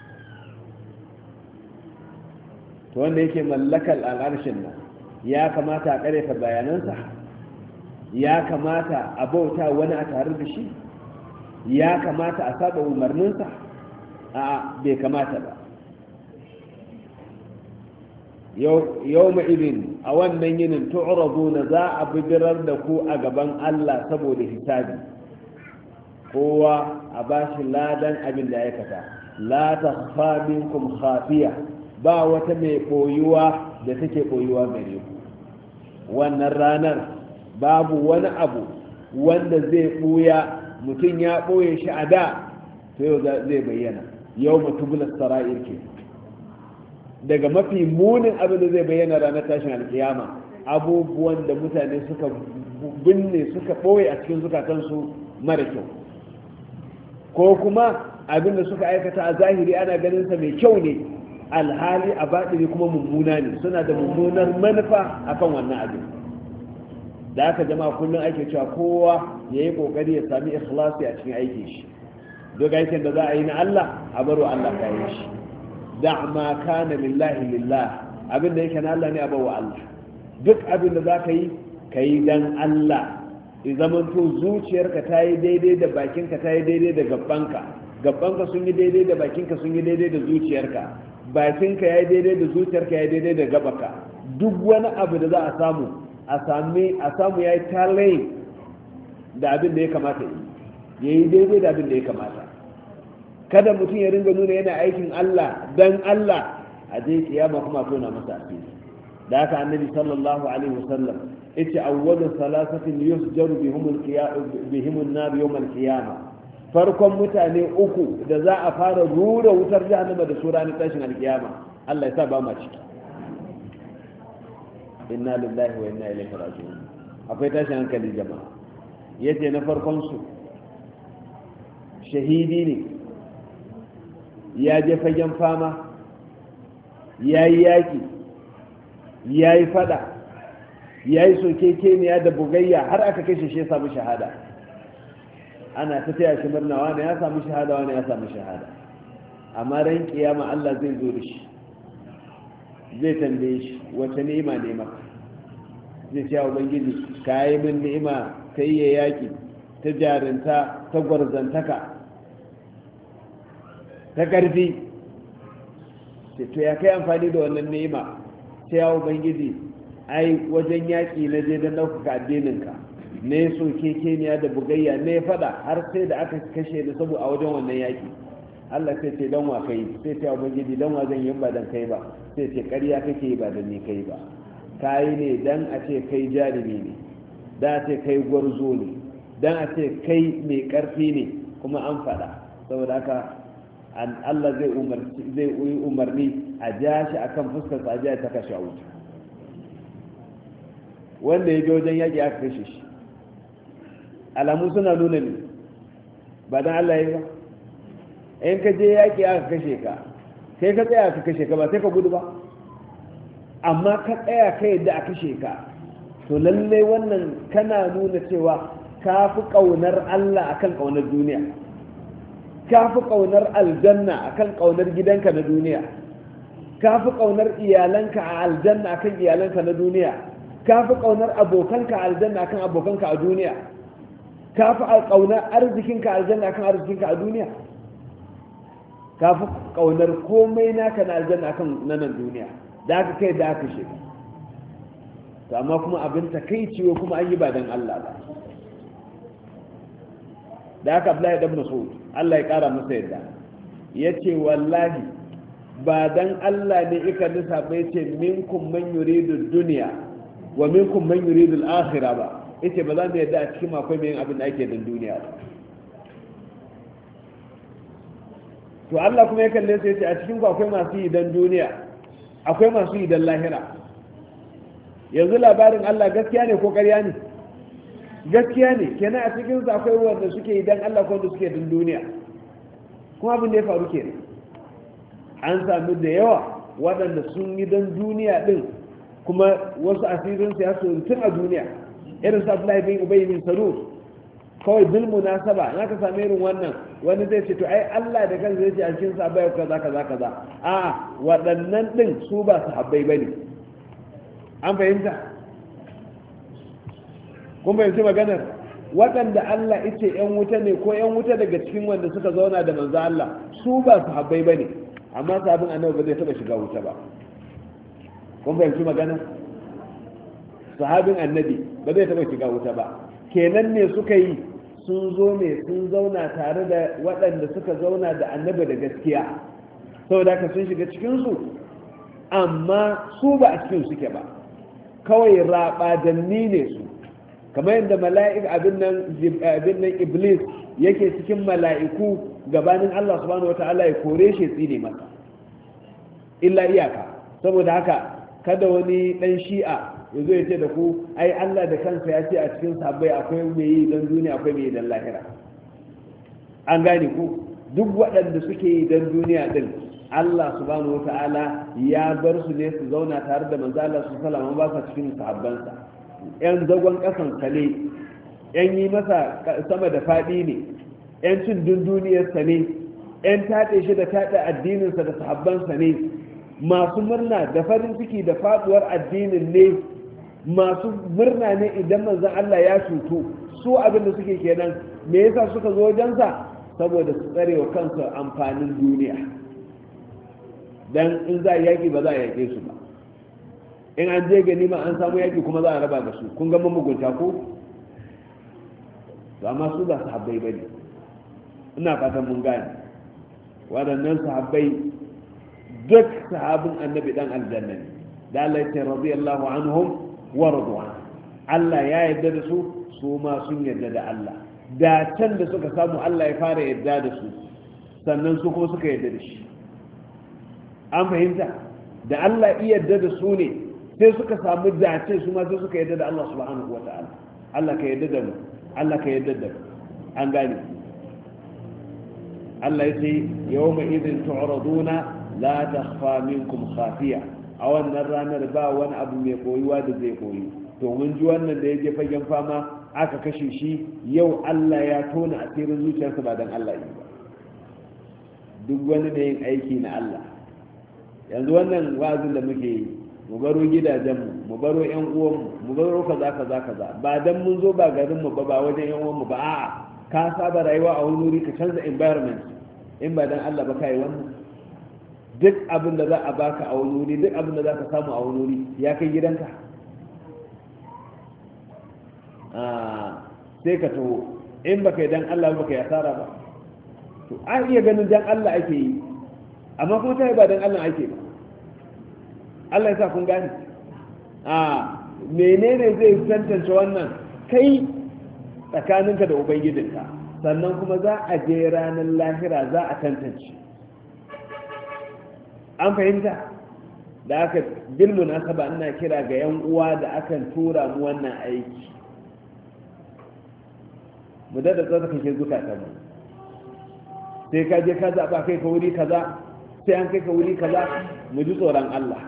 to wanda yake mallakar al'arshin nan ya kamata a ƙarfa bayanansa, ya kamata a bauta wani a tare da shi, ya kamata a saba umarninsa, a bai kamata ba. yau ma'izin a wannan yinin tu'radu na za a bidirar da ku a gaban Allah saboda hisabi, kowa a bashi ladan abin da aikata. la takhfa minkum khafiya, ba wata mai koyuwa da take koyuwa gare ku. wannan ranar babu wani abu wanda zai buya, mutum ya boye shi a da to yau zai bayyana. yau mutubula sara'ir ke daga mafi munin abin da zai bayyana ranar tashin alkiyama, abubuwan da mutane suka binne suka ɓoye a cikin zukatansu mara kyau, ko kuma abin da suka aikata a zahiri ana ganinsa mai kyau ne, alhali a baɗini kuma mummuna ne, suna da mummunar manufa akan wannan abin. da aka jama'a kullum ake cewa kowa ya yi ƙoƙari ya sami ikhlasi a cikin aikin shi. duk aikin da za a yi na Allah a baro Allah kayan shi. da ma kana lillahi lillah, abin da yake na Allah ne a bawa Allah. duk abin da za ka yi ka yi dan Allah, i zamanto zuciyarka ta yi daidai da bakinka ta yi daidai da gabbanka, gabbanka sun yi daidai da bakinka sun yi daidai da zuciyarka, bakinka ya yi daidai da zuciyarka ya yi daidai da gabaka. duk wani abu da za a samu a sami a samu ya yi talayin da abin da ya kamata yi, ya yi daidai da abin da ya kamata. kada mutum ya ringa nuna yana aikin Allah dan Allah a je kiyama kuma tona masa asiri. da haka annabi sallallahu alaihi wasallam yace awwalu salasatin yusjaru bihum al-qiyam bihim an-nar yawm al-qiyama, farkon mutane uku da za a fara rura wutar jahannama da su ranar tashin al-qiyama. Allah ya sa ba ma ciki. inna lillahi wa inna ilaihi raji'un. akwai tashin hankali jama'a. yace na farkon su shahidi ne, ya je fagen fama, ya yi yaƙi, ya yi fada, ya yi sokekeniya da bugayya har aka kashe shi ya samu shahada. ana ta taya shi murna, wani ya samu shahada, wani ya samu shahada. amma ran kiyama Allah zai zo da shi, zai tambaye shi wace ni'ima ne maka. zai ce wa ubangiji ka yi min ni'ima ta iya yaƙi, ta jarinta, ta gwarzantaka, ta ƙarfi. to ya kai amfani da wannan ni'ima? sai ya ubangiji ai wajen yaƙi na je don ɗaukaka addininka, ne so kekeniya da bugayya ne faɗa har sai da aka kashe ni saboda a wajen wannan yaƙi. Allah sai ce don wa kai? sai ta ubangiji don wa zan yi ba don kai ba? sai ce ƙarya kake yi ba don ni kai ba, kayi ne don a ce kai jarumi ne, don a ce kai gwarzo ne, don a ce kai mai ƙarfi ne, kuma an faɗa. saboda haka Allah zai yi umarni a ja shi a kan fuskarsa a ja ta kashe a wuta. wanda ya je wajen yaƙi aka kashe shi, alamu suna nuna ne ba don Allah ya ba. in ka je yaƙi aka kashe ka, sai ka tsaya ka kashe ka ba sai ka gudu ba, amma ka tsaya ka yadda a kashe ka, to lallai wannan kana nuna cewa ka fi ƙaunar Allah akan ƙaunar duniya, ka fi ƙaunar aljanna akan ƙaunar gidanka na duniya, ka fi ƙaunar iyalanka a aljanna akan iyalanka na duniya, ka fi ƙaunar abokanka a aljanna akan abokanka a duniya, ka fi ƙaunar arzikinka a aljanna akan arzikinka a duniya, ka fi ƙaunar komai naka na aljanna akan nanan duniya. da aka kai da aka shiga, to amma kuma abin takaici kuma an yi ba don Allah ba. da aka Abdullahi ibn Mas'ud Allah ya kara masa yadda yace wallahi ba dan Allah ne ika lissafa yace minkum man yuridu dunya wa minkum man yuridu al-akhirah ba, yace ba za mu yadda a cikin akwai mai abin da ake dan duniya ba. to Allah kuma ya kalle sai yace a cikin ku akwai masu yi dan duniya, akwai masu yi dan lahira. yanzu labarin Allah gaskiya ne ko ƙarya ne? gaskiya ne. kenan a cikin su akwai wanda suke yi dan Allah ko wanda suke dan duniya. kuma abin da ya faru ke an sami da yawa waɗanda sun yi don duniya ɗin kuma wasu asirinsu ya so tun a duniya irin sa Abdullahi bin Ubay bin Salul kawai bil munasaba na ka same irin wannan wani zai ce to ai Allah da kansa zai ce a cikin sahabbai kaza kaza kaza a waɗannan din su ba sahabbai bane an fahimta kun fahimci maganar waɗanda Allah yace yan wuta ne ko yan wuta daga cikin wanda suka zauna da manzo Allah su ba sahabbai bane amma sahabin annabi ba zai taba shiga wuta ba kun fahimci maganar sahabin annabi ba zai taba shiga wuta ba kenan ne suka yi sun zo ne sun zauna tare da waɗanda suka zauna da annabi da gaskiya saboda ka sun shiga cikinsu amma su ba a cikin suke ba kawai raɓadanni ne su kamar yadda mala'ik abin nan iblis yake cikin mala'iku gabanin Allah subhanahu wata'ala ya kore shi tsine masa illa iyaka saboda haka kada wani ɗan shi'a ya zo ya ce da ku ai Allah da kansa ya ce a cikin sabbai akwai mai yi don duniya akwai mai yi don lahira an gane ku duk waɗanda suke yi don duniya din Allah subhanahu wata'ala ya bar su ne su zauna tare da manzo Allah su salama ba sa cikin sahabbansa yan zagon kasan kale yan yi masa sama da faɗi ne yan cin dunduniyarsa ne yan taɗe shi da taɗe addininsa da sahabbansa ne masu murna da farin ciki da faduwar addinin ne masu murna ne idan manzon Allah ya cutu su abin da suke kenan me yasa suka zo wajensa saboda su tsare wa kansu amfanin duniya dan in za a yaki ba za a yake su ba in an je ganima an samu yaki kuma za a raba da su kun ga mugunta ko amma su ba sahabbai bane ina fatan mun gane waɗannan sahabbai duk sahabin annabi dan aljanna ne da Allah ya ce radiyallahu anhum wa radwan Allah ya yarda da su su ma sun yarda da Allah da can da suka samu Allah ya fara yarda da su sannan su kuma suka yarda da shi an fahimta da Allah ya yarda da su ne sai suka samu dace su ma sai suka yarda da Allah subhanahu wa ta'ala Allah ka yarda da mu Allah ka yarda da mu an gane Allah ya ce yawma idin tu'raduna la takhfa minkum khafiya a wannan ranar ba wani abu mai koyuwa da zai koyi to mun ji wannan da yake fagen fama aka kashe shi yau Allah ya tona asirin zuciyarsa ba dan Allah yi ba duk wani da yin aiki na Allah yanzu wannan wa'azin da muke yi mu baro gidajenmu mu baro yan uwanmu mu baro kaza kaza kaza ba dan mun zo ba garin mu ba ba wajen yan uwanmu ba a'a ka saba rayuwa a wani wuri ka canza environment in ba dan Allah ba kai wannan duk abin da za a baka a wani wuri duk abin da za ka samu a wani wuri ya kai gidanka sai ka taho in baka yi dan Allah baka yi asara ba to an iya ganin dan Allah ake yi amma kuma ta yi ba dan Allah ake ba Allah ya sa kun gane a menene zai tantance wannan kai tsakaninka da ubangijinka sannan kuma za a je ranar lahira za a tantance an fahimta da aka bil munasaba ina kira ga yan uwa da akan tura mu wannan aiki mu da tsaka kake zukata mu sai ka je ka zaba kai ka wuri kaza sai an kai ka wuri kaza mu ji tsoron Allah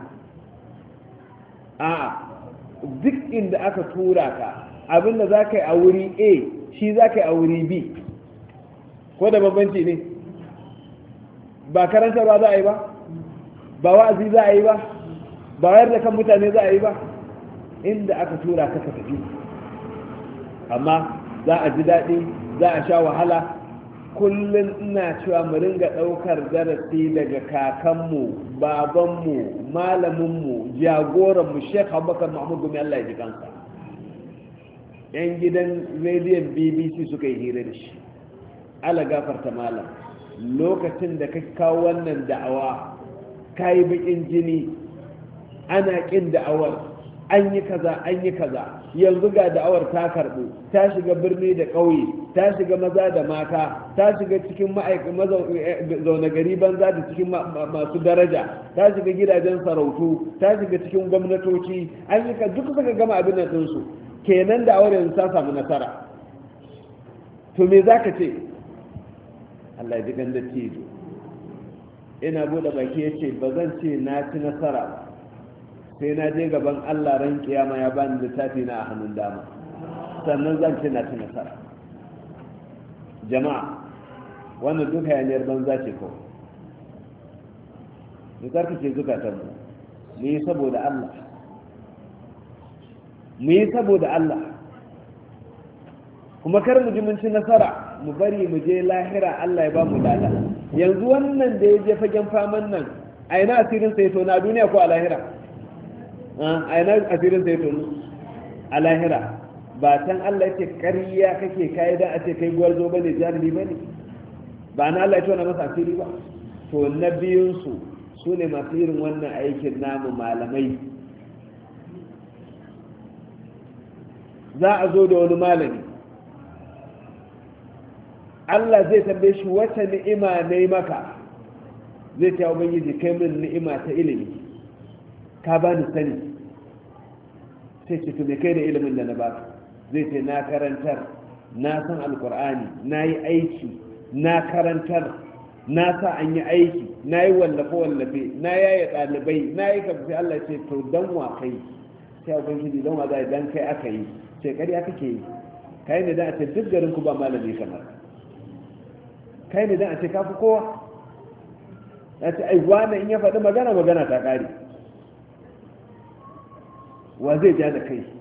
a'a duk inda aka tura ka abinda za ka yi a wuri A shi za ka yi a wuri B ko da bambanci ne ba karantarwa za a yi ba ba wa'azi za a yi ba ba wayar da kan mutane za a yi ba inda aka tura ka ka tafi amma za a ji daɗi za a sha wahala kullum ina cewa mu ringa ɗaukar darasi daga kakanmu babanmu malaminmu jagoranmu sheikh abubakar mahmud gumi Allah ya ji kansa yan gidan rediyon B B C suka yi hira da shi ala gafarta malam lokacin da ka kawo wannan da'awa ka yi bakin jini ana ƙin da'awar an yi kaza an yi kaza yanzu ga da'awar ta karɓu ta shiga birni da ƙauye ta shiga maza da mata ta shiga cikin zaune gari banza da cikin masu daraja ta shiga gidajen sarautu ta shiga cikin gwamnatoci an yi ka duk suka gama abin nan ɗinsu kenan da'awar yanzu ta samu nasara to me za ka ce Allah ya ji ganda cizo ina bude baki ya ce ba zan ce na ci nasara ba sai na je gaban Allah ran kiyama ya bani littafi na a hannun dama sannan zan ce na ci nasara. Jama'a wannan duka yaniyar banza ce kawai mu karkace zukatan mu mu yi saboda Allah mu yi saboda Allah kuma kar mu ji mun ci nasara mu bari mu je lahira Allah ya ba mu lada. Yanzu wannan da ya je fagen faman nan a ina asirin sai to na duniya ko a lahira a ina asirin sai to a lahira ba tan Allah ya ce ƙarya kake kai da a ce kai gwarzo bane jarumi bane ba na Allah ya tona masa asiri ba. To na biyun su su ne masu irin wannan aikin namu malamai. Za a zo da wani malami Allah zai tambaye shi wata ni'ima ne maka, zai ta ubangiji kai min ni'ima ta ilimi ka ba ni sani. sai ce to me kai da ilimin da na baka? Zai ce na karantar, na san alkur'ani, na yi aiki, na karantar, na sa an yi aiki, na yi wallafe-wallafe, na yaya ɗalibai, na yi kafa. Sai Allah ce to dan wa kai? sai ubangiji dan wa za dan kai aka yi. sai ƙarya kake yi, kai ne dan a ce duk garin ku ba malami kamar kai ne dan a ce kafi kowa. ya ce ai wani in ya faɗi magana magana ta ƙare, wa zai ja da kai?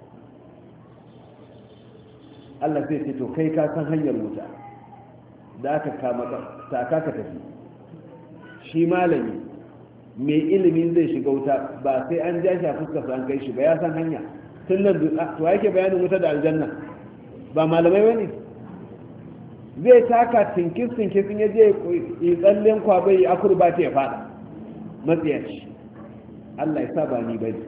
Allah zai ce to kai ka san hanyar wuta da aka kama taka ka tafi. Shi malami mai ilimin zai shiga wuta ba sai an ja shi a fuskar an kai shi ba, ya san hanya tun nan. To yake bayanin wuta da aljanna ba malamai bane? Zai taka tinkis tinkis ya je yi tsallen kwabai a kurba ta ya fada matsiyaci. Allah ya sa ba ni bane.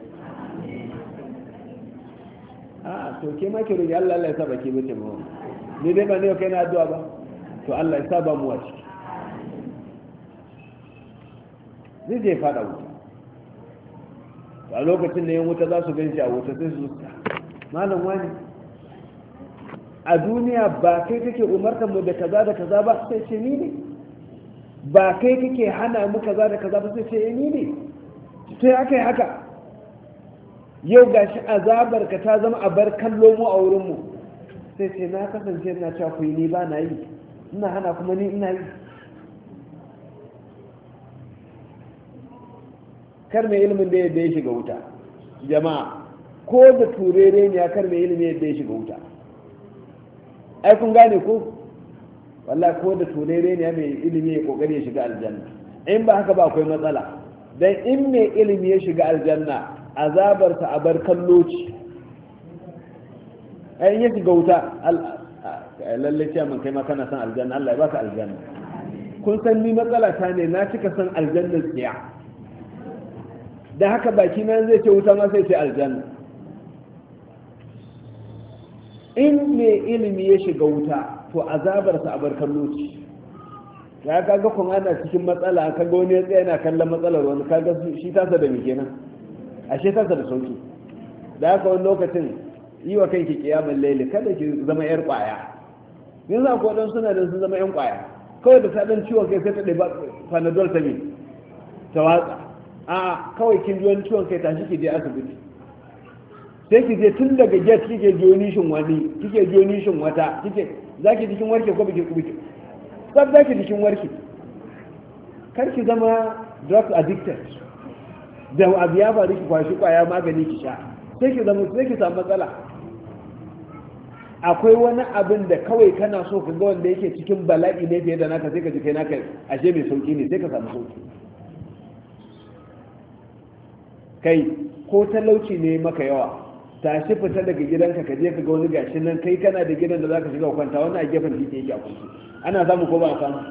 a to ke ma ki roki Allah Allah ya sa ba ke bace ba. Ni dai ba ne kai na addu'a ba, to Allah ya sa ba mu wace. Zai je fada wuta. A lokacin da yan wuta za su ganshi a wuta sai su zuta malam wani a duniya ba kai kake umartar mu da kaza da kaza ba? Sai ce ni ne. Ba kai kake hana mu kaza da kaza ba? Sai ce ni ne. sai aka yi haka yau gashi azabar ka ta zama a bar kallo mu a wurin mu. Sai ce na kasance na cewa ku ni ba na yi, ina hana kuma ni ina yi. kar mai ilimin da yadda ya shiga wuta jama'a, ko da turere ne ya kar mai ilimin yadda ya shiga wuta. ai kun gane ko? wallahi ko da turere ne mai ilimi ya kokari ya shiga aljanna. in ba haka ba akwai matsala, dan in mai ilimi ya shiga aljanna azabarsa a bar kallo ce. ai ya shiga wuta lalle ce man kai ma kana san aljanna, Allah ya baka aljanna. kun san ni matsala ta ne na cika san aljanna tsiya, da haka baki na zai ce wuta ma sai ce aljanna. in mai ilimi ya shiga wuta to azabarsa a bar kallo ce. ya kaga kun ana cikin matsala, kaga wani ya tsaya yana kallon matsalar wani, kaga shi tasa da me kenan? ashe tasa da sauki. da haka wani lokacin yi wa kanki kiyamun laili, kada ki zama yar kwaya. yanzu akwai wadansu suna da sun zama yan kwaya, kawai da ta dan ciwon kai sai ta ɗaya panadol ta me ta watsa. a kawai kin ji wani ciwon kai tashi ki je asibiti, sai ki je tun daga gate kike jonishin wani, kike jonishin wata, kike zaki jikin warke ko biki kubiki sab zaki jikin warke. kar ki zama drug addicted, da abu ya faru ki kwashi kwaya magani ki sha, sai ki zama sai ki samu matsala. akwai wani abin da kawai kana so ka ga wanda yake cikin bala'i ne fiye da naka, sai ka ji kai naka ashe mai sauki ne, sai ka samu sauki. kai ko talauci ne maka yawa, tashi fita daga gidanka ka je ka ga wani gashi nan, kai kana da gidan da zaka shiga kwanta, wani a gefen titi yake a kwanci. ana samu ko ba a samu?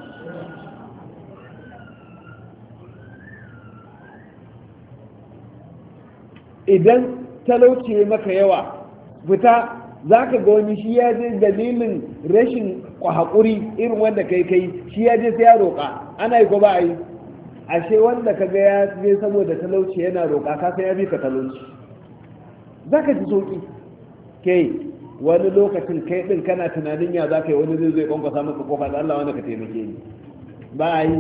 idan talauci ne maka yawa, fita za ka ga wani shi ya je dalilin rashin haƙuri irin wanda kai kai, shi ya je sai ya roƙa. ana yi ko ba a yi? ashe wanda kaga ya je saboda talauci yana roƙa, ka san ya bi ka talauci, za ka ji sauƙi. ke wani lokacin kai din kana tunanin ya za ka yi wani zai zai kwankwasa maka kofa da Allah wanda ka taimake ni ba a yi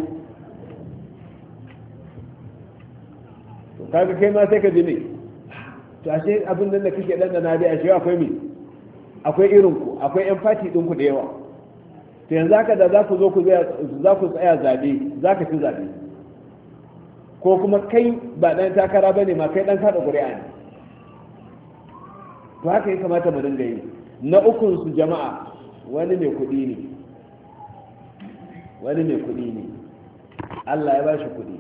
to kaga kai ma sai ka ji ne to ashe abin nan da kake dan da na dai ashe akwai me akwai irin ku akwai yan fati din ku da yawa to yanzu haka da za ku zo ku za ku tsaya zabe za ka ci zabe ko kuma kai ba dan takara bane ma kai dan kada ƙuri'a ne to haka ya kamata mu dinga yi. Na ukun su jama'a wani mai kuɗi ne wani mai kuɗi ne Allah ya ba shi kuɗi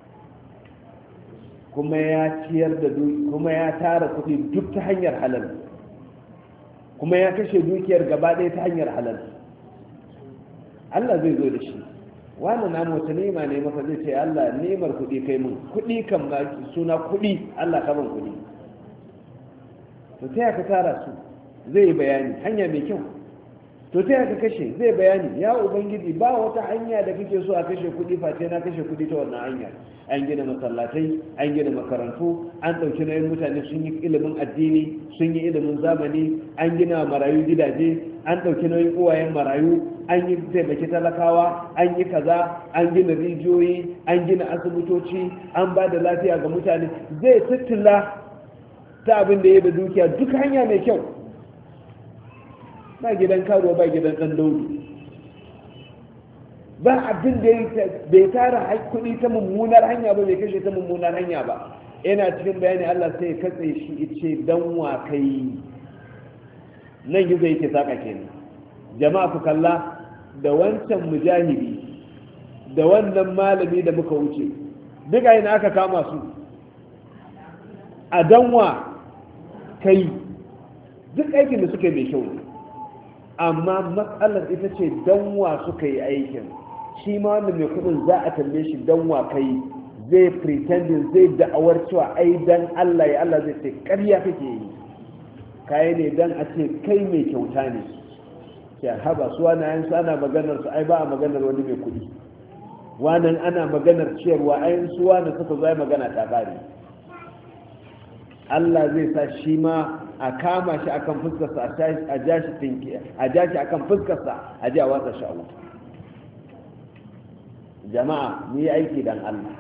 kuma ya ciyar da kuma ya tara kuɗi duk ta hanyar halal kuma ya kashe dukiyar gaba ɗaya ta hanyar halal. Allah zai zo da shi wani na wata nema ne maka zai ce Allah nemar kuɗi kai mun kuɗi kan suna kuɗi Allah ka ban kuɗi to ta ka tara su zai yi bayani hanya mai kyau to ta ka kashe zai bayani ya ubangiji ba wata hanya da kake so a kashe kuɗi face na kashe kuɗi ta wannan hanya an gina masallatai an gina makarantu an ɗauki nauyin mutane sun yi ilimin addini sun yi ilimin zamani an gina marayu gidaje an ɗauki nauyin uwayen marayu an yi taimaki talakawa an yi kaza an gina rijiyoyi an gina asibitoci an ba da lafiya ga mutane zai tattala ta abin da ya da dukiya duk hanya mai kyau ba gidan karuwa ba gidan ɗan daudu ba abin da bai tara kuɗi ta mummunar hanya ba bai kashe ta mummunar hanya ba yana cikin bayani Allah sai ya katse shi ce dan wa kai nan gizo yake saka kenan jama'a ku kalla da wancan mujahidi da wannan malami da muka wuce duka ina aka kama su a danwa kai duk aikin da suka yi mai kyau ne amma matsalar ita ce danwa suka yi aikin shi ma wanda mai kudin za a tambaye shi danwa kai zai pretending zai da'awar cewa ai dan Allah ya Allah zai ce ƙarya kake yi kai ne dan a ce kai mai kyauta ne ya haba su wani ayan su ana maganar su ai ba a maganar wani mai kudi wannan ana maganar ciyarwa ayan su wani suka zai magana ta kare Allah zai sa shi ma a kama shi akan fuskarsa a ja shi tinki a ja shi akan fuskarsa a ji a watsa shi a wuta jama'a mu yi aiki dan Allah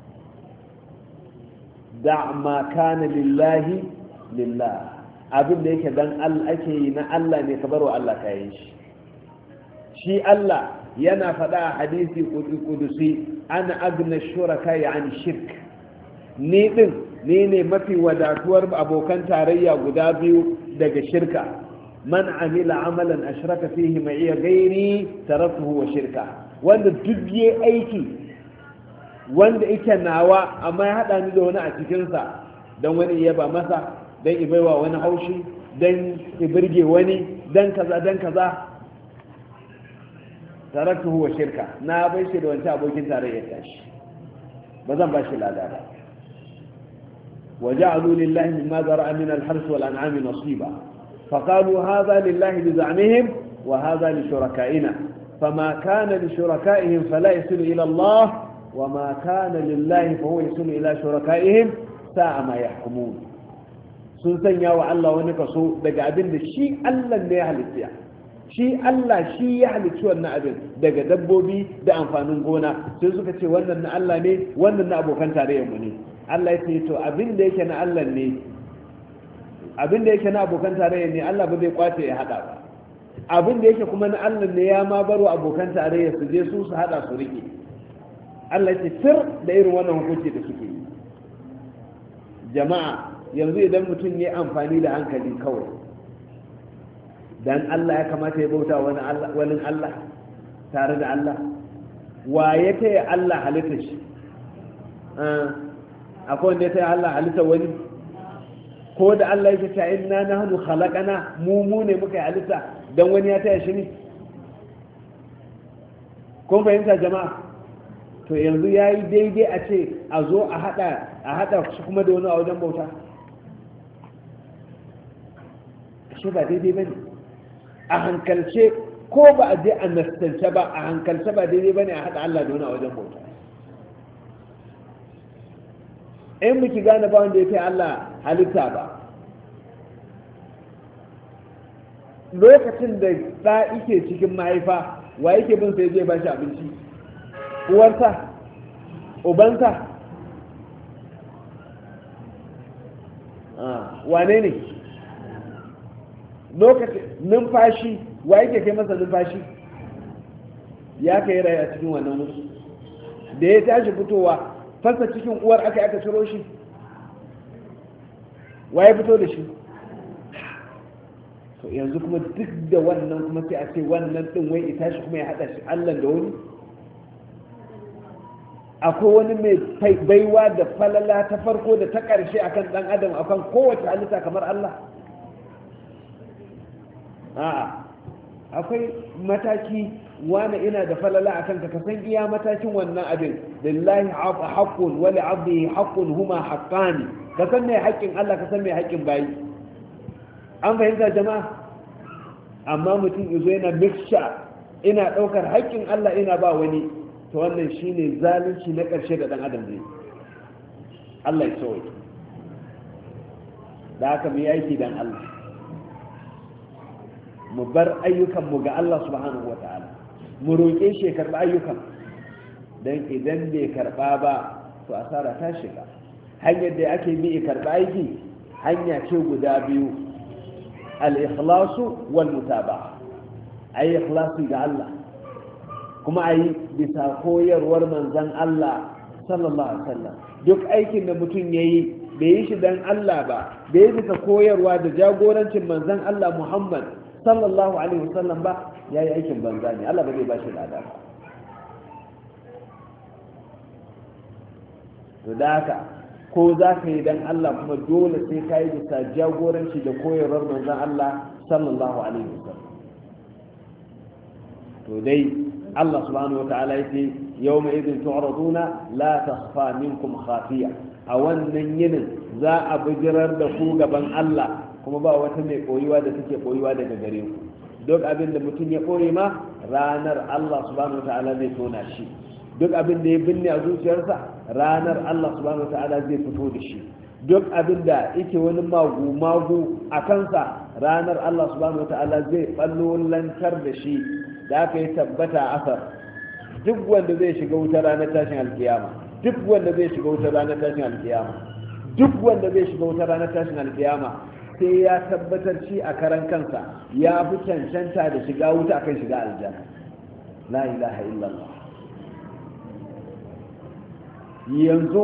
da ma kana lillahi lillah abin da yake dan Allah ake yi na Allah ne ka bar wa Allah kayan shi shi Allah yana faɗa a hadisi kudusi ana agna shuraka yani shirk ni din ni ne mafi wadatuwar abokan tarayya guda biyu daga shirka man amila amalan ashraka fihi ma'iya gairi taraktuhu wa shirka wanda duk yayi aiki wanda yake nawa amma ya hada ni da wani a cikin sa dan wani ya ba masa dan ibaiwa wani haushi dan ibirge wani dan kaza dan kaza taraktuhu wa shirka na bai shi da wancan abokin tarayya tashi ba zan ba shi lada ba وجعلوا لله مما ذرأ من الحرث والأنعام نصيبا فقالوا هذا لله بزعمهم وهذا لشركائنا فما كان لشركائهم فلا يصل إلى الله وما كان لله فهو يصل إلى شركائهم ساء ما يحكمون sun sanya wa Allah wani kaso daga abin da shi Allah ne ya halitta shi Allah shi ya halicci wannan abin daga dabbobi da amfanin gona sai suka ce wannan na Allah ne wannan na abokan tarayyar mu ne Allah ya ce to abin da yake na Allah ne abin da yake na abokan tarayya ne Allah ba zai kwace ya hada ba abin da yake kuma na Allah ne ya ma baro abokan tarayya su je su su hada su rike Allah ya ce sir da irin wannan hukunci da suke yi jama'a yanzu idan mutum ya amfani da hankali kawai dan Allah ya kamata ya bauta wani Allah wani Allah tare da Allah wa ya taya Allah halitta shi akwai wanda ya taya Allah halitta wani ko da Allah yake ta inna nahnu khalaqana mu mu ne muka yi halitta dan wani ya taya shi ne kun fahimta jama'a to yanzu yayi daidai a ce a zo a hada a hada shi kuma da wani a wajen bauta shi ba daidai bane a hankalce ko ba a je a nastance ba a hankalce ba daidai bane a hada Allah da wani a wajen bauta in miki gane ba wanda ya kai Allah halitta ba lokacin da ɗa yake cikin mahaifa wa yake bin sai zai ba shi abinci? uwarsa, ubansa, wane ne? lokacin numfashi wa yake kai masa numfashi? ya kai rai a cikin wannan wuri da ya tashi fitowa fasa cikin uwar aka aka ciro shi, wa ya fito da shi? to yanzu kuma duk da wannan kuma sai a ce wannan din wai ita shi kuma ya hada shi Allah da wani? akwai wani mai baiwa da falala ta farko da ta ƙarshe akan dan adam akan kowace halitta kamar Allah? a'a, akwai mataki wani ina da falala akan ka kasan iya matakin wannan abin. lillahi haqqun wa li 'abdihi haqqun huma haqqani, kasan me haƙƙin Allah, kasan me haƙƙin bayi. an fahimta jama'a? amma mutum izo yana mixture, ina ɗaukar haƙƙin Allah ina ba wani, to wannan shine zalunci na ƙarshe da ɗan adam zai. Allah ya sauke. da haka mu yi aiki dan Allah, mu bar ayyukanmu ga Allah subhanahu wa ta'ala, mu roƙe shi ya karɓi ayyukan, don idan bai karɓa ba to asara ta shiga. hanyar da ake bi ya karɓi aiki hanya ce guda biyu, al-ikhlasu wal mutaba'a. ayi ikhlasi ga Allah kuma ayi bisa koyarwar manzon Allah sallallahu alaihi wasallam. duk aikin da mutum yayi bai yi shi dan Allah ba, bai yi bisa koyarwa da jagorancin manzon Allah Muhammad sallallahu alaihi wasallam ba, yayi aikin banza ne, Allah ba zai bashi lada ba. to da haka ko za ka yi dan Allah kuma dole sai ka yi bisa jagoranci da koyarwar manzon Allah sallallahu alaihi wasallam. to dai Allah subhanahu wataala yace yawma idin tu'raduna la takhfa minkum khafiya, a wannan yinin za a bijirar da ku gaban Allah kuma ba wata mai koyuwa da take koyuwa daga gare ku. duk abin da mutum ya koyi ma ranar Allah subhanahu wataala zai tona shi, duk abin da ya binne a zuciyarsa ranar Allah subhanahu wataala zai fito da shi, duk abin da yake wani magu magu a kansa ranar Allah subhanahu wataala zai ballo lantar da shi. da aka yi tabbata asar, duk wanda zai shiga wuta ranar tashin alkiyama, duk wanda zai shiga wuta ranar tashin alkiyama, duk wanda zai shiga wuta ranar tashin alkiyama sai ya tabbatar shi a karan kansa ya fi cancanta da shiga wuta akan shiga aljanna. la ilaha illallah. yanzu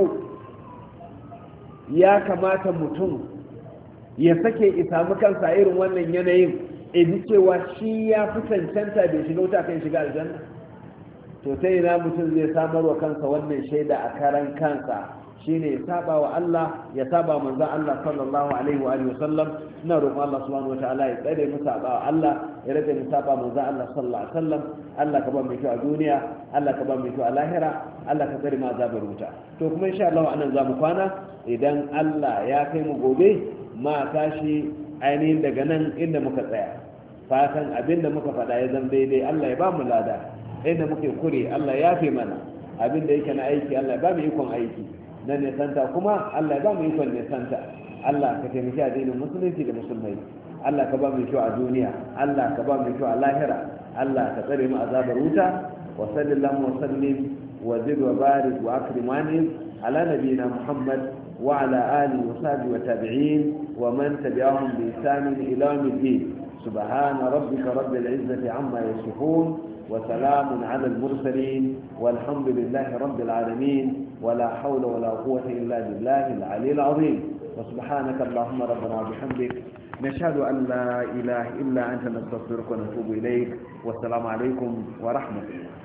ya kamata mutum ya sake isamu kansa irin wannan yanayin, ebi cewa shi ya fi cancanta da shiga wuta kan shiga aljanna. to ta ina mutum zai samar wa kansa wannan shaida a karan kansa? shine ya saba wa Allah, ya saba manzon Allah sallallahu alaihi wa alihi wasallam. ina roƙon Allah subhanahu wataala ya tsare mu saba wa Allah, ya rage mu saba manzon Allah sallallahu alaihi wasallam. Allah ka ba mu kyau a duniya, Allah ka ba mu kyau a lahira, Allah ka tsare mu azabar wuta. to kuma insha Allah anan za mu kwana, idan Allah ya kai mu gobe ma tashi ainihin daga nan inda muka tsaya. fatan abinda muka faɗa ya zama daidai Allah ya ba mu lada, inda muke kure Allah ya fi mana, abinda yake na aiki Allah ya ba mu ikon aiki, na nesanta kuma Allah ya ba mu ikon nesanta. Allah ka taimaki addinin musulunci da musulmai, Allah ka ba mu kyau a duniya, Allah ka ba mu kyau a lahira, Allah ka tsare mu azabar wuta. wa sallallahu wa sallim wa zid wa barik wa akrimani ala nabiyina Muhammad wa ala alihi wa sahbihi wa tabi'in wa man tabi'ahum bi ihsan ila yawm الدين. سبحان ربك رب العزة عما يصفون وسلام على المرسلين والحمد لله رب العالمين ولا حول ولا قوة إلا بالله العلي العظيم. وسبحانك اللهم ربنا وبحمدك نشهد أن لا إله إلا أنت نستغفرك ونتوب إليك. والسلام عليكم ورحمة الله.